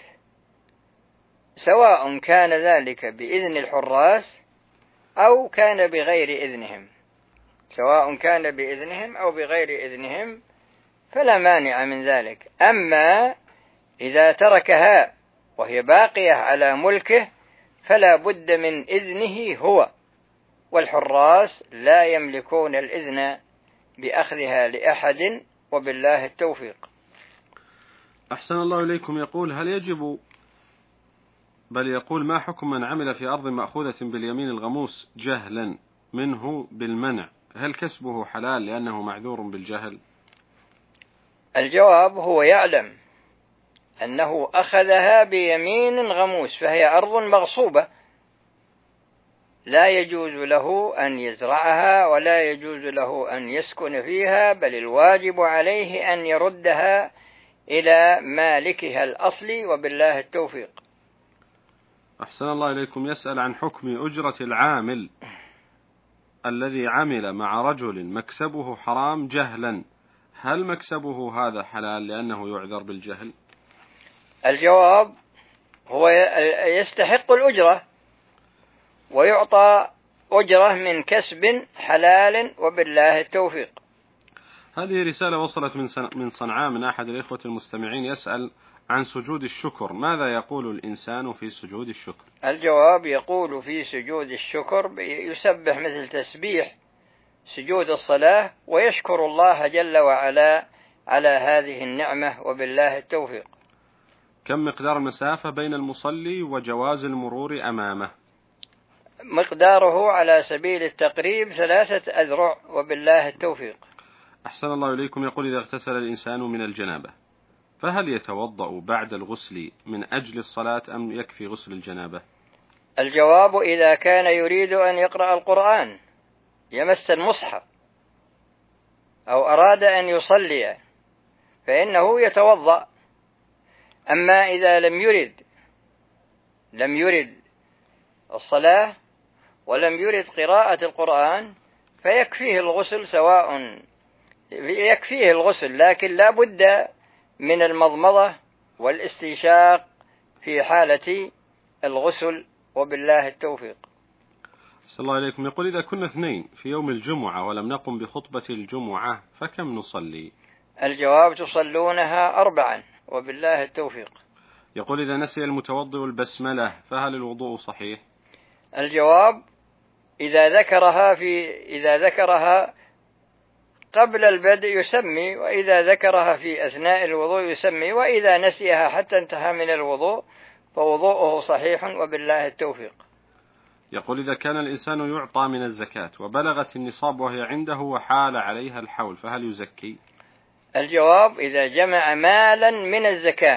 سواء كان ذلك بإذن الحراس أو كان بغير إذنهم، سواء كان بإذنهم أو بغير إذنهم فلا مانع من ذلك. أما إذا تركها وهي باقية على ملكه فلا بد من إذنه هو، والحراس لا يملكون الإذن بأخذها لأحد، وبالله التوفيق. أحسن الله إليكم. يقول: هل يجب يقول: ما حكم من عمل في أرض مأخوذة باليمين الغموس جهلا منه بالمنع، هل كسبه حلال لأنه معذور بالجهل؟ الجواب: هو يعلم أنه أخذها بيمين غموس، فهي أرض مغصوبة لا يجوز له أن يزرعها ولا يجوز له أن يسكن فيها، بل الواجب عليه أن يردها إلى مالكها الأصلي، وبالله التوفيق. أحسن الله إليكم. يسأل عن حكم أجرة العامل الذي عمل مع رجل مكسبه حرام جهلا، هل مكسبه هذا حلال لأنه يعذر بالجهل؟ الجواب: هو يستحق الأجرة ويعطى أجرة من كسب حلال وبالله التوفيق. هذه رسالة وصلت من صنعاء من أحد الإخوة المستمعين يسأل عن سجود الشكر، ماذا يقول الإنسان في سجود الشكر؟ الجواب: يقول في سجود الشكر يسبح مثل تسبيح سجود الصلاة ويشكر الله جل وعلا على هذه النعمة وبالله التوفيق. كم مقدار المسافة بين المصلي وجواز المرور أمامه؟ مقداره على سبيل التقريب 3 أذرع وبالله التوفيق. أحسن الله إليكم. يقول: إذا اغتسل الإنسان من الجنابة فهل يتوضأ بعد الغسل من أجل الصلاة أم يكفي غسل الجنابة؟ الجواب: إذا كان يريد أن يقرأ القرآن يمس المصحف أو أراد أن يصلي فإنه يتوضأ. أما إذا لم يرد الصلاة ولم يرد قراءة القرآن فيكفيه الغسل، لكن لا بد من المضمضة والاستنشاق في حالة الغسل وبالله التوفيق. صلى الله عليكم. يقول: إذا كنا 2 في يوم الجمعة ولم نقم بخطبة الجمعة فكم نصلي؟ الجواب: تصلونها 4 وبالله التوفيق. يقول: إذا نسي المتوضئ البسملة فهل الوضوء صحيح؟ الجواب: إذا ذكرها قبل البدء يسمي، وإذا ذكرها في أثناء الوضوء يسمي، وإذا نسيها حتى انتهى من الوضوء فوضوءه صحيح وبالله التوفيق. يقول: إذا كان الإنسان يعطى من الزكاة وبلغت النصاب وهي عنده وحال عليها الحول فهل يزكي؟ الجواب: إذا جمع مالا من الزكاة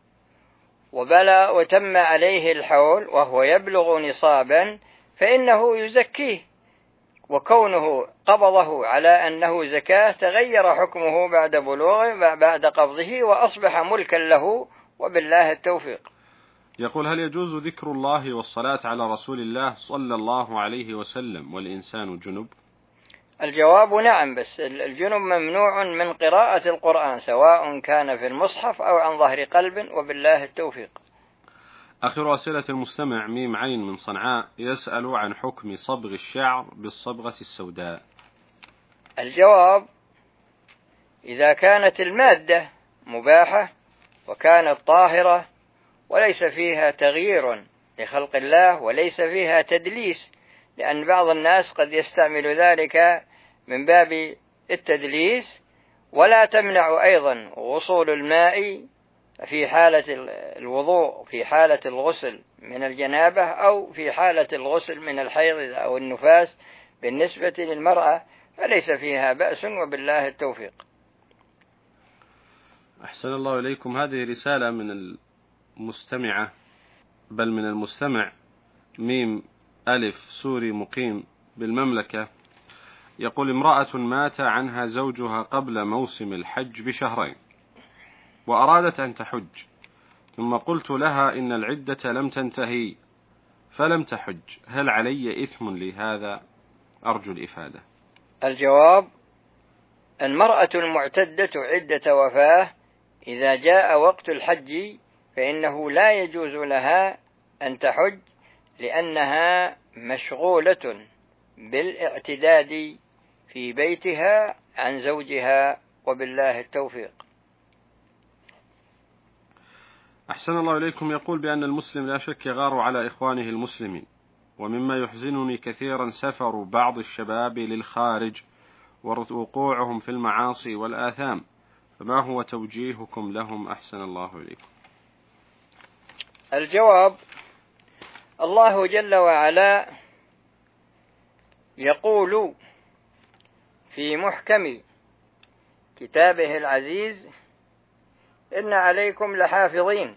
وتم عليه الحول وهو يبلغ نصابا فإنه يزكيه، وكونه قبضه على أنه زكاة تغير حكمه بعد قبضه وأصبح ملكا له وبالله التوفيق. يقول: هل يجوز ذكر الله والصلاة على رسول الله صلى الله عليه وسلم والإنسان جنب؟ الجواب: نعم، بس الجنب ممنوع من قراءة القرآن سواء كان في المصحف أو عن ظهر قلب وبالله التوفيق. آخر أسئلة المستمع ميم عين من صنعاء يسأل عن حكم صبغ الشعر بالصبغة السوداء. الجواب: إذا كانت المادة مباحة وكانت طاهرة وليس فيها تغيير لخلق الله وليس فيها تدليس، لأن بعض الناس قد يستعمل ذلك من باب التدليس، ولا تمنع أيضا وصول الماء في حالة الوضوء في حالة الغسل من الجنابة أو في حالة الغسل من الحيض أو النفاس بالنسبة للمرأة، فليس فيها بأس وبالله التوفيق. أحسن الله إليكم. هذه رسالة من المستمع ميم ألف سوري مقيم بالمملكة. يقول: امرأة مات عنها زوجها قبل موسم الحج ب2 وأرادت أن تحج، ثم قلت لها إن العدة لم تنتهي فلم تحج، هل علي إثم لهذا؟ أرجو الإفادة. الجواب: المرأة المعتدة عدة وفاة إذا جاء وقت الحج فإنه لا يجوز لها أن تحج، لأنها مشغولة بالاعتداد في بيتها عن زوجها وبالله التوفيق. أحسن الله إليكم. يقول بأن المسلم لا شك يغار على إخوانه المسلمين، ومما يحزنني كثيرا سفر بعض الشباب للخارج ووقوعهم في المعاصي والآثام، فما هو توجيهكم لهم أحسن الله إليكم؟ الجواب: الله جل وعلا يقول في محكم كتابه العزيز: إن عليكم لحافظين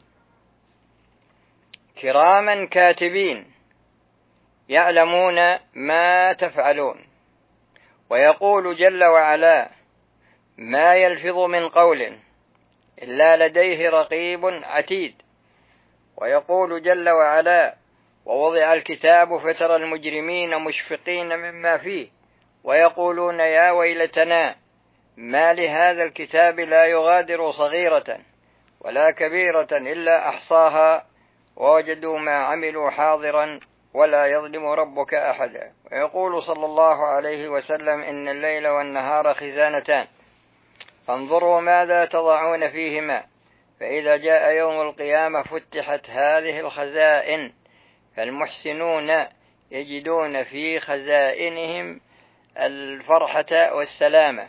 كراما كاتبين يعلمون ما تفعلون. ويقول جل وعلا: ما يلفظ من قول إلا لديه رقيب عتيد. ويقول جل وعلا: ووضع الكتاب فترى المجرمين مشفقين مما فيه ويقولون يا ويلتنا ما لهذا الكتاب لا يغادر صغيرة ولا كبيرة إلا أحصاها ووجدوا ما عملوا حاضرا ولا يظلم ربك أحدا. ويقول صلى الله عليه وسلم: إن الليل والنهار خزانتان فانظروا ماذا تضعون فيهما، فإذا جاء يوم القيامة فتحت هذه الخزائن، فالمحسنون يجدون في خزائنهم الفرحة والسلامة،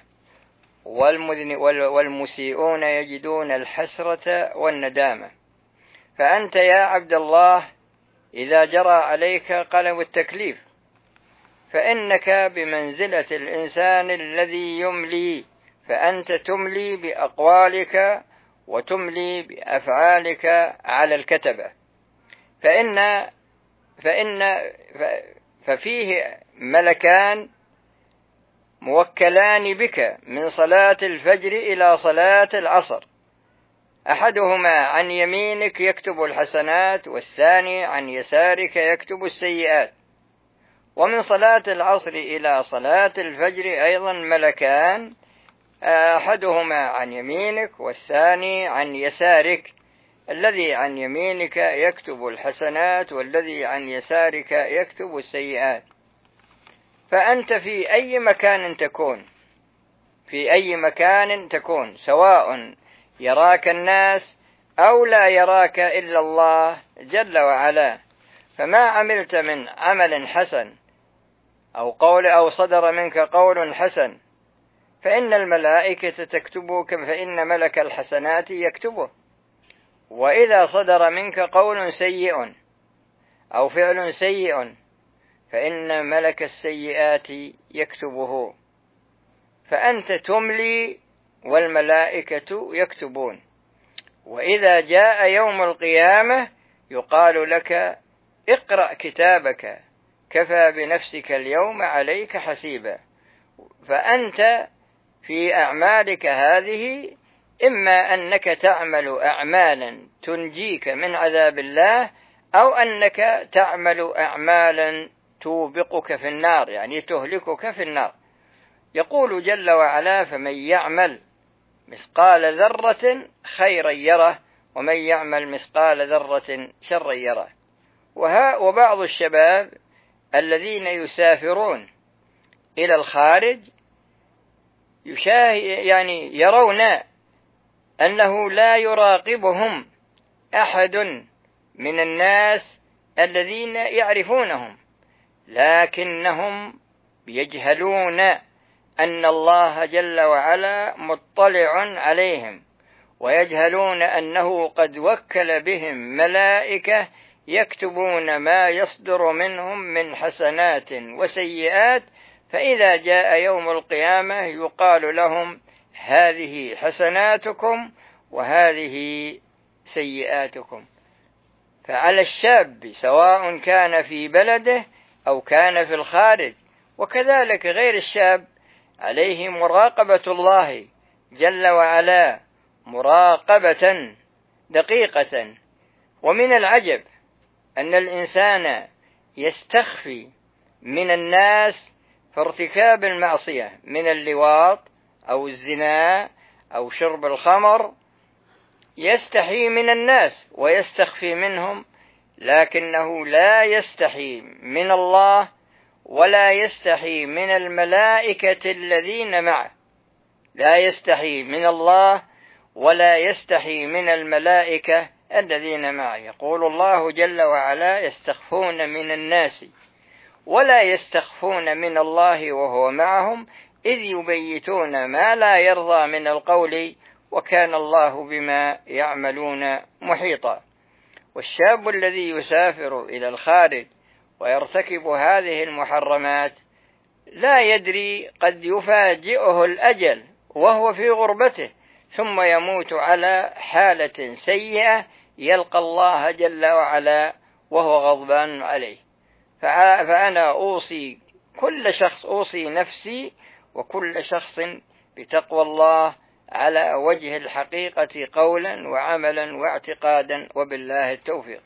والمسيئون يجدون الحسرة والندامة. فأنت يا عبد الله إذا جرى عليك قلم التكليف فإنك بمنزلة الإنسان الذي يملي، فأنت تملي بأقوالك وتملي بأفعالك على الكتبة، ففيه ملكان موكلان بك من صلاة الفجر إلى صلاة العصر، أحدهما عن يمينك يكتب الحسنات، والثاني عن يسارك يكتب السيئات. ومن صلاة العصر إلى صلاة الفجر أيضا ملكان، أحدهما عن يمينك والثاني عن يسارك، الذي عن يمينك يكتب الحسنات والذي عن يسارك يكتب السيئات. فأنت في أي مكان تكون، سواء يراك الناس أو لا يراك إلا الله جل وعلا، فما عملت من عمل حسن أو صدر منك قول حسن فإن الملائكة تكتبه، فإن ملك الحسنات يكتبه. وإذا صدر منك قول سيء أو فعل سيء فإن ملك السيئات يكتبه. فأنت تملي والملائكة يكتبون. وإذا جاء يوم القيامة يقال لك: اقرأ كتابك كفى بنفسك اليوم عليك حسيبا. فأنت في أعمالك هذه إما أنك تعمل أعمالا تنجيك من عذاب الله، أو أنك تعمل أعمالا توبقك في النار، يعني تهلكك في النار. يقول جل وعلا: فمن يعمل مثقال ذرة خيرا يره ومن يعمل مثقال ذرة شرا يره. وبعض الشباب الذين يسافرون إلى الخارج يرون أنه لا يراقبهم أحد من الناس الذين يعرفونهم، لكنهم يجهلون أن الله جل وعلا مطلع عليهم، ويجهلون أنه قد وكل بهم ملائكة يكتبون ما يصدر منهم من حسنات وسيئات، فإذا جاء يوم القيامة يقال لهم: هذه حسناتكم وهذه سيئاتكم. فعلى الشاب سواء كان في بلده أو كان في الخارج، وكذلك غير الشاب، عليه مراقبة الله جل وعلا مراقبة دقيقة. ومن العجب أن الإنسان يستخفي من الناس في ارتكاب المعصية من اللواط أو الزنا أو شرب الخمر، يستحي من الناس ويستخفي منهم، لكنه لا يستحي من الله ولا يستحي من الملائكة الذين معه. لا يستحي من الله ولا يستحي من الملائكة الذين معه. يقول الله جل وعلا: يستخفون من الناس ولا يستخفون من الله وهو معهم إذ يبيتون ما لا يرضى من القول وكان الله بما يعملون محيطا. والشاب الذي يسافر إلى الخارج ويرتكب هذه المحرمات لا يدري، قد يفاجئه الأجل وهو في غربته ثم يموت على حالة سيئة يلقى الله جل وعلا وهو غضبان عليه. فأنا أوصي نفسي وكل شخص بتقوى الله على وجه الحقيقة قولا وعملا واعتقادا، وبالله التوفيق.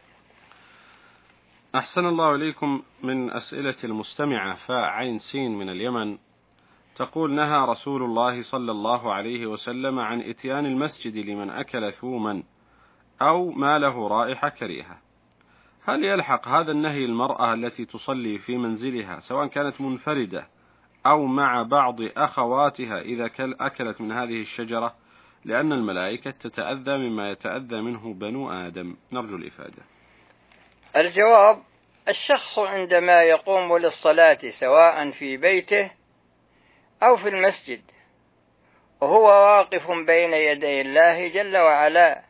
أحسن الله إليكم. من أسئلة المستمعة فاء عين سين من اليمن تقول: نهى رسول الله صلى الله عليه وسلم عن إتيان المسجد لمن أكل ثوما أو ما له رائحة كريهة، هل يلحق هذا النهي المرأة التي تصلي في منزلها سواء كانت منفردة أو مع بعض أخواتها إذا أكلت من هذه الشجرة، لأن الملائكة تتأذى مما يتأذى منه بنو آدم؟ نرجو الإفادة. الجواب: الشخص عندما يقوم للصلاة سواء في بيته أو في المسجد وهو واقف بين يدي الله جل وعلا،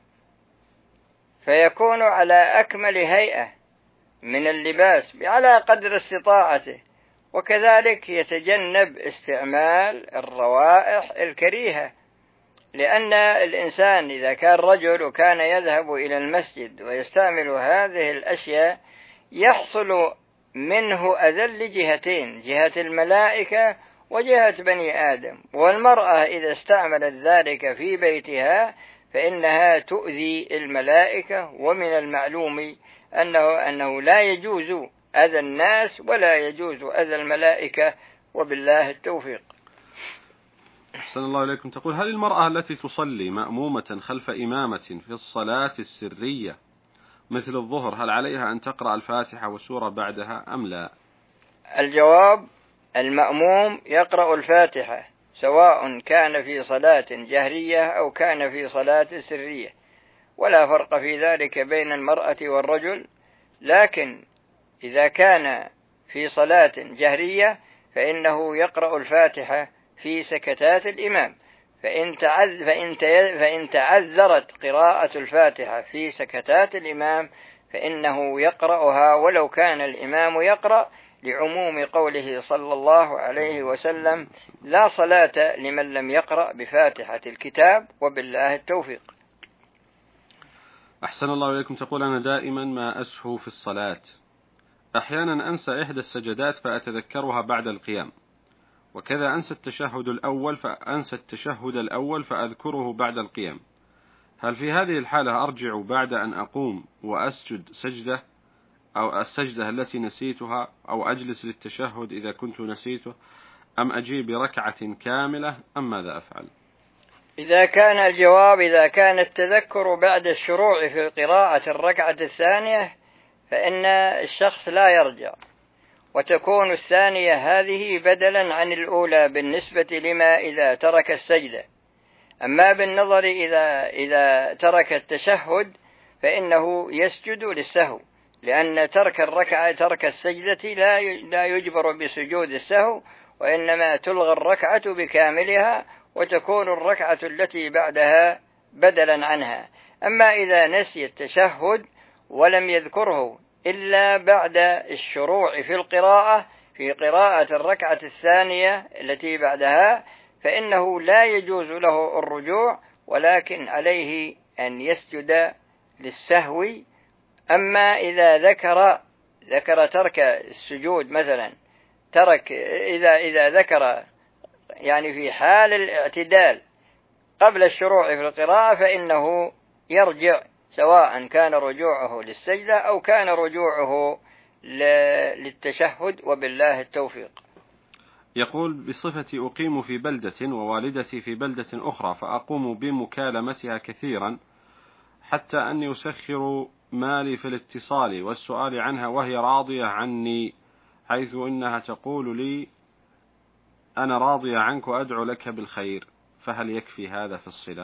فيكون على أكمل هيئة من اللباس على قدر استطاعته، وكذلك يتجنب استعمال الروائح الكريهة، لأن الإنسان إذا كان رجل وكان يذهب إلى المسجد ويستعمل هذه الأشياء يحصل منه أذى لجهتين: جهة الملائكة وجهة بني آدم. والمرأة إذا استعملت ذلك في بيتها فإنها تؤذي الملائكة، ومن المعلوم أنه لا يجوز أذى الناس ولا يجوز أذى الملائكة، وبالله التوفيق. أحسن الله إليكم. تقول: هل المرأة التي تصلي مأمومة خلف إمامة في الصلاة السرية مثل الظهر هل عليها أن تقرأ الفاتحة والسورة بعدها أم لا؟ الجواب: المأموم يقرأ الفاتحة سواء كان في صلاة جهرية أو كان في صلاة سرية، ولا فرق في ذلك بين المرأة والرجل، لكن إذا كان في صلاة جهرية فإنه يقرأ الفاتحة في سكتات الإمام، فإن تعذرت قراءة الفاتحة في سكتات الإمام فإنه يقرأها ولو كان الإمام يقرأ، لعموم قوله صلى الله عليه وسلم: لا صلاة لمن لم يقرأ بفاتحة الكتاب، وبالله التوفيق. أحسن الله إليكم. تقول: أنا دائما ما أسهو في الصلاة، أحيانا أنسى إحدى السجدات فأتذكرها بعد القيام، وكذا أنسى التشهد الأول فأذكره بعد القيام. هل في هذه الحالة أرجع بعد أن أقوم وأسجد سجدة أو السجدة التي نسيتها، أو أجلس للتشهد إذا كنت نسيته، أم أجيب بركعة كاملة، أم ماذا أفعل؟ إذا كان التذكر بعد الشروع في قراءة الركعة الثانية فإن الشخص لا يرجع، وتكون الثانية هذه بدلا عن الأولى بالنسبة لما إذا ترك السجدة. أما بالنظر إذا ترك التشهد فإنه يسجد للسهو، لأن ترك السجدة لا يجبر بسجود السهو، وإنما تلغى الركعة بكاملها وتكون الركعة التي بعدها بدلا عنها. أما إذا نسي التشهد ولم يذكره إلا بعد الشروع في قراءة الركعة الثانية التي بعدها فإنه لا يجوز له الرجوع، ولكن عليه أن يسجد للسهو. أما إذا ذكر ترك السجود مثلا، إذا ذكر يعني في حال الاعتدال قبل الشروع في القراءة فإنه يرجع، سواء كان رجوعه للسجدة أو كان رجوعه للتشهد، وبالله التوفيق. يقول: بصفتي أقيم في بلدة ووالدتي في بلدة أخرى، فأقوم بمكالمتها كثيرا حتى أني أسخر مالي في الاتصال والسؤال عنها وهي راضية عني، حيث إنها تقول لي: أنا راضية عنك وأدعو لك بالخير، فهل يكفي هذا في الصلة؟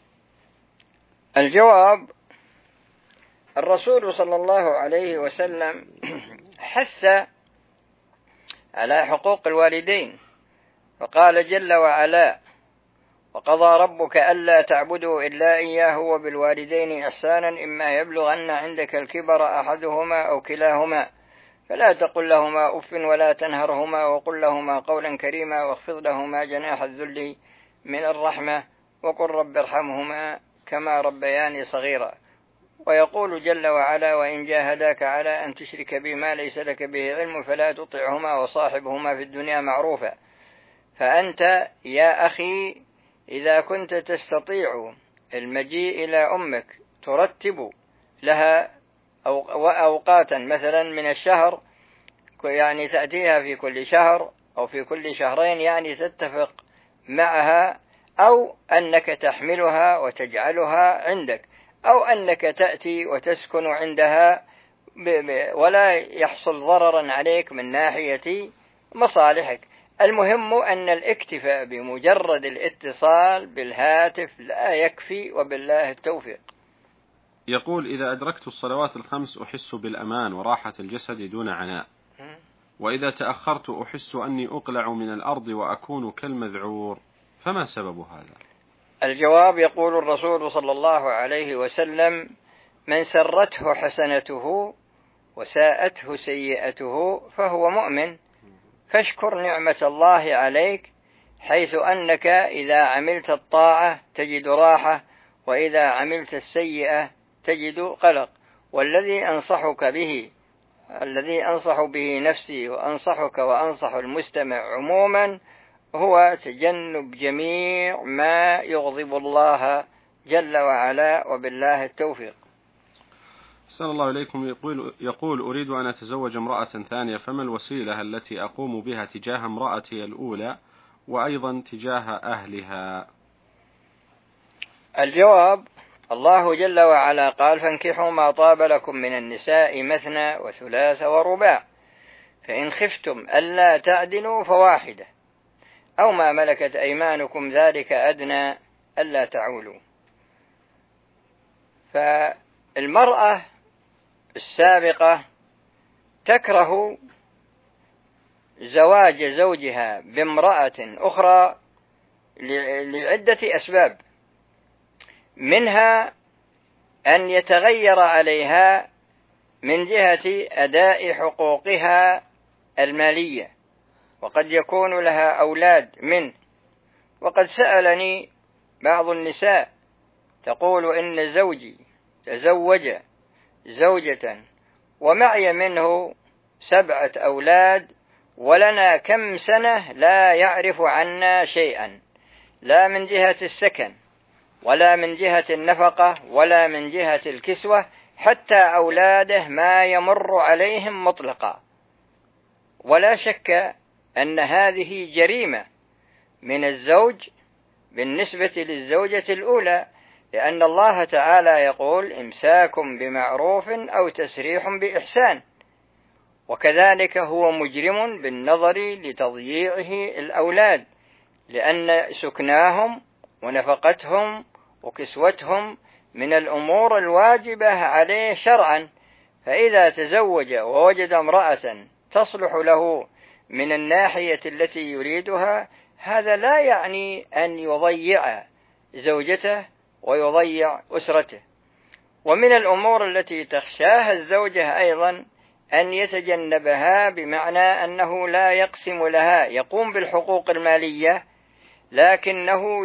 الجواب: الرسول صلى الله عليه وسلم حث على حقوق الوالدين، فقال جل وعلا: وقضى ربك ألا تعبدوا إلا إياه وبالوالدين إحسانا إما يبلغن عندك الكبر أحدهما أو كلاهما فلا تقل لهما أف ولا تنهرهما وقل لهما قولا كريما واخفض لهما جناح الذل من الرحمة وقل رب ارحمهما كما ربياني صغيرا. ويقول جل وعلا: وإن جاهداك على أن تشرك بما ليس لك به علم فلا تطعهما وصاحبهما في الدنيا معروفا. فأنت يا أخي إذا كنت تستطيع المجيء إلى أمك ترتب لها أوقاتا مثلا من الشهر، يعني تأتيها في كل شهر أو في كل شهرين، يعني تتفق معها، أو أنك تحملها وتجعلها عندك، أو أنك تأتي وتسكن عندها ولا يحصل ضررا عليك من ناحية مصالحك. المهم أن الاكتفاء بمجرد الاتصال بالهاتف لا يكفي، وبالله التوفيق. يقول: إذا أدركت الصلوات الخمس أحس بالأمان وراحة الجسد دون عناء، وإذا تأخرت أحس أني أقلع من الأرض وأكون كالمذعور، فما سبب هذا؟ الجواب: يقول الرسول صلى الله عليه وسلم: من سرته حسنته وساءته سيئته فهو مؤمن، فاشكر نعمة الله عليك، حيث أنك إذا عملت الطاعة تجد راحة، وإذا عملت السيئة تجد قلق. والذي أنصح به نفسي وأنصحك وأنصح المستمع عموما هو تجنب جميع ما يغضب الله جل وعلا، وبالله التوفيق. أحسن الله إليكم. يقول: أريد أن أتزوج امرأة ثانية، فما الوسيلة التي أقوم بها تجاه امرأتي الأولى وأيضا تجاه أهلها؟ الجواب: الله جل وعلا قال: فانكحوا ما طاب لكم من النساء مثنى وثلاث ورباع، فإن خفتم ألا تعدلوا فواحدة أو ما ملكت أيمانكم ذلك أدنى ألا تعولوا. فالمرأة السابقة تكره زواج زوجها بامرأة أخرى لعدة أسباب، منها أن يتغير عليها من جهة أداء حقوقها المالية، وقد يكون لها أولاد منه. وقد سألني بعض النساء تقول: إن زوجي تزوج زوجة ومعي منه 7 أولاد، ولنا كم سنة لا يعرف عنا شيئا، لا من جهة السكن ولا من جهة النفقة ولا من جهة الكسوة، حتى أولاده ما يمر عليهم مطلقا. ولا شك أن هذه جريمة من الزوج بالنسبة للزوجة الأولى، لأن الله تعالى يقول: إمساك بمعروف أو تسريح بإحسان. وكذلك هو مجرم بالنظر لتضييعه الأولاد، لأن سكناهم ونفقتهم وكسوتهم من الأمور الواجبة عليه شرعا. فإذا تزوج ووجد امرأة تصلح له من الناحية التي يريدها، هذا لا يعني أن يضيع زوجته ويضيع أسرته. ومن الأمور التي تخشاها الزوجة أيضا أن يتجنبها، بمعنى أنه لا يقسم لها، يقوم بالحقوق المالية لكنه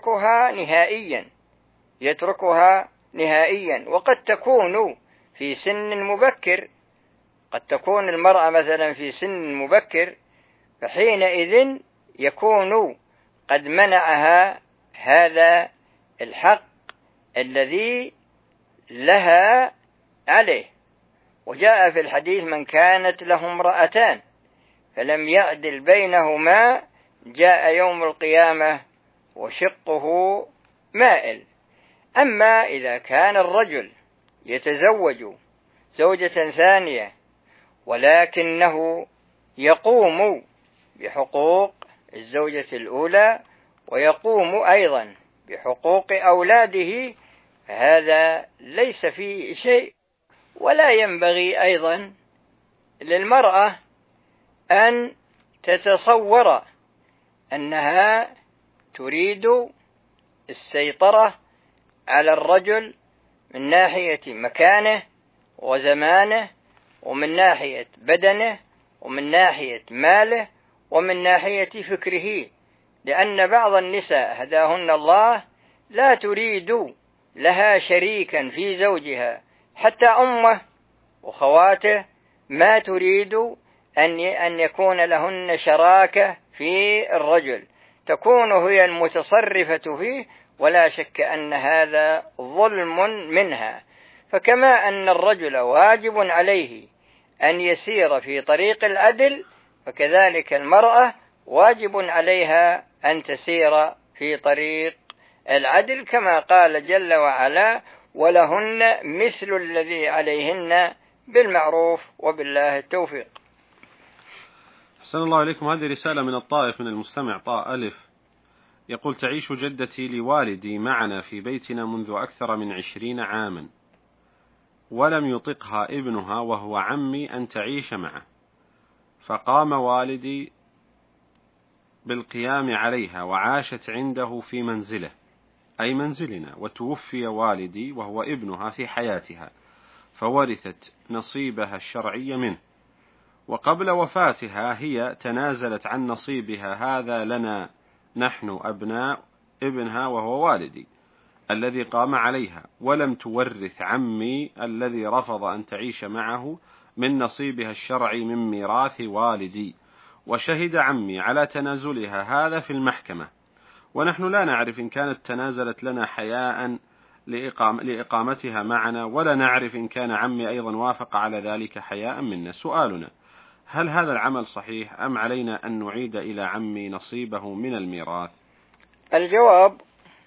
يتركها نهائيا. وقد تكون في سن مبكر، قد تكون المرأة مثلا في سن مبكر، فحينئذ يكون قد منعها هذا الحق الذي لها عليه. وجاء في الحديث: من كانت له امرأتان فلم يعدل بينهما جاء يوم القيامة وشقه مائل. أما إذا كان الرجل يتزوج زوجة ثانية ولكنه يقوم بحقوق الزوجة الأولى ويقوم أيضا بحقوق أولاده، فهذا ليس فيه شيء. ولا ينبغي أيضا للمرأة أن تتصور أنها تريد السيطرة على الرجل من ناحية مكانه وزمانه، ومن ناحية بدنه، ومن ناحية ماله، ومن ناحية فكره. لأن بعض النساء هداهن الله لا تريد لها شريكا في زوجها، حتى أمه وخواته ما تريد أن يكون لهن شراكة في الرجل، تكون هي المتصرفة فيه، ولا شك أن هذا ظلم منها. فكما أن الرجل واجب عليه أن يسير في طريق العدل، فكذلك المرأة واجب عليها أن تسير في طريق العدل، كما قال جل وعلا: ولهن مثل الذي عليهن بالمعروف وبالله التوفيق. أحسن الله إليكم. هذه رسالة من الطائف من المستمع طاء ألف، يقول: تعيش جدتي لوالدي معنا في بيتنا منذ أكثر من 20 عاما، ولم يطقها ابنها وهو عمي أن تعيش معه، فقام والدي بالقيام عليها وعاشت عنده في منزله أي منزلنا، وتوفي والدي وهو ابنها في حياتها، فورثت نصيبها الشرعي منه، وقبل وفاتها هي تنازلت عن نصيبها هذا لنا نحن أبناء ابنها وهو والدي الذي قام عليها، ولم تورث عمي الذي رفض أن تعيش معه من نصيبها الشرعي من ميراث والدي، وشهد عمي على تنازلها هذا في المحكمة، ونحن لا نعرف إن كانت تنازلت لنا حياء لإقامتها معنا، ولا نعرف إن كان عمي أيضا وافق على ذلك حياء منا. سؤالنا: هل هذا العمل صحيح أم علينا أن نعيد إلى عمي نصيبه من الميراث؟ الجواب: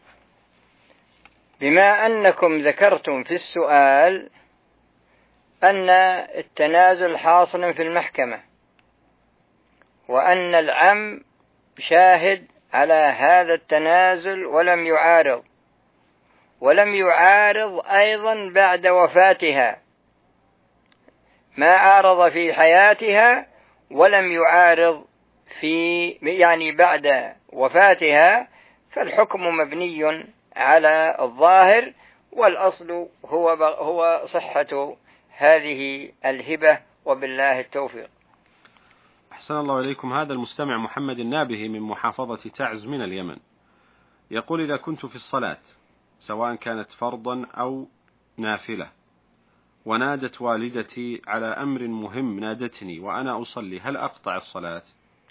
بما أنكم ذكرتم في السؤال أن التنازل حاصل في المحكمة، وأن العم شاهد على هذا التنازل ولم يعارض أيضا بعد وفاتها، ما عارض في حياتها ولم يعارض بعد وفاتها، فالحكم مبني على الظاهر، والأصل هو صحة هذه الهبة، وبالله التوفيق. أحسن الله إليكم. هذا المستمع محمد النابهي من محافظة تعز من اليمن، يقول: إذا كنت في الصلاة سواء كانت فرضا أو نافلة، ونادت والدتي على أمر مهم، نادتني وأنا أصلي، هل أقطع الصلاة؟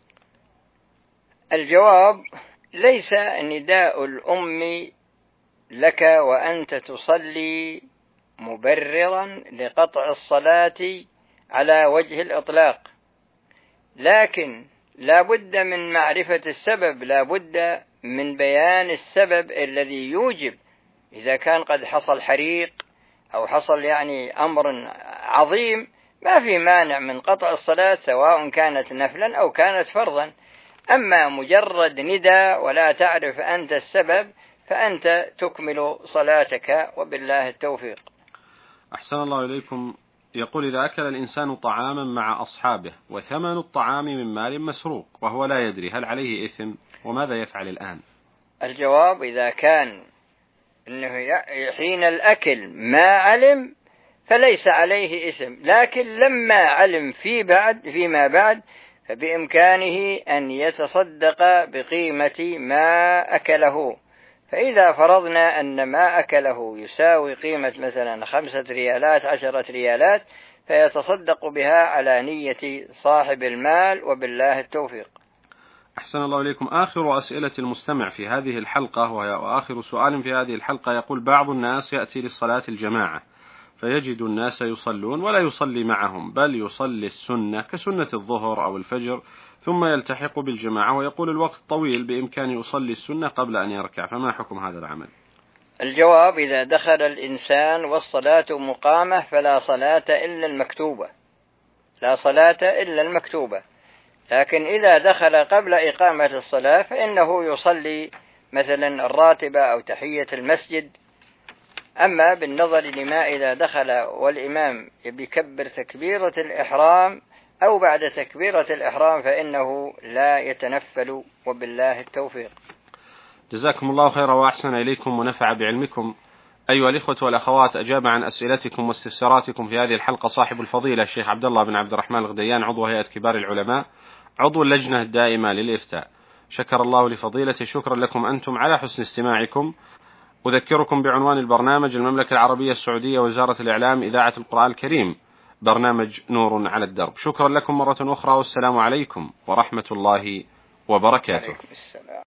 الجواب: ليس نداء الأم لك وأنت تصلي مبررا لقطع الصلاة على وجه الإطلاق، لكن لا بد من معرفة السبب، لا بد من بيان السبب الذي يوجب، إذا كان قد حصل حريق أو حصل أمر عظيم، ما في مانع من قطع الصلاة سواء كانت نفلا أو كانت فرضا. أما مجرد نداء ولا تعرف أنت السبب فأنت تكمل صلاتك، وبالله التوفيق. أحسن الله إليكم. يقول: إذا أكل الإنسان طعاما مع أصحابه وثمن الطعام من مال مسروق وهو لا يدري، هل عليه إثم؟ وماذا يفعل الآن؟ الجواب: إذا كان إنه حين الأكل ما علم فليس عليه إثم، لكن لما علم فيما بعد فبإمكانه أن يتصدق بقيمة ما أكله. فإذا فرضنا أن ما أكله يساوي قيمة مثلا 5 ريالات 10 ريالات، فيتصدق بها على نية صاحب المال، وبالله التوفيق. أحسن الله إليكم. آخر أسئلة المستمع في هذه الحلقة وآخر سؤال في هذه الحلقة، يقول: بعض الناس يأتي للصلاة الجماعة فيجد الناس يصلون ولا يصلي معهم، بل يصلي السنة كسنة الظهر أو الفجر ثم يلتحق بالجماعة، ويقول الوقت طويل بإمكانه يصلي السنة قبل أن يركع، فما حكم هذا العمل؟ الجواب: إذا دخل الإنسان والصلاة مقامة فلا صلاة إلا المكتوبة، لا صلاة إلا المكتوبة. لكن إذا دخل قبل إقامة الصلاة فإنه يصلي مثلا الراتبة أو تحية المسجد. أما بالنظر لما إذا دخل والإمام يكبر تكبيرة الإحرام أو بعد تكبيرة الإحرام فإنه لا يتنفل، وبالله التوفيق. جزاكم الله خيرا وأحسن إليكم ونفع بعلمكم. أيها الإخوة والأخوات، أجاب عن أسئلتكم واستفساراتكم في هذه الحلقة صاحب الفضيلة الشيخ عبد الله بن عبد الرحمن الغديان، عضو هيئة كبار العلماء، عضو اللجنة الدائمة للإفتاء. شكر الله لفضيلته. شكرا لكم أنتم على حسن استماعكم. أذكركم بعنوان البرنامج: المملكة العربية السعودية، وزارة الإعلام، إذاعة القرآن الكريم، برنامج نور على الدرب. شكرا لكم مرة أخرى، والسلام عليكم ورحمة الله وبركاته.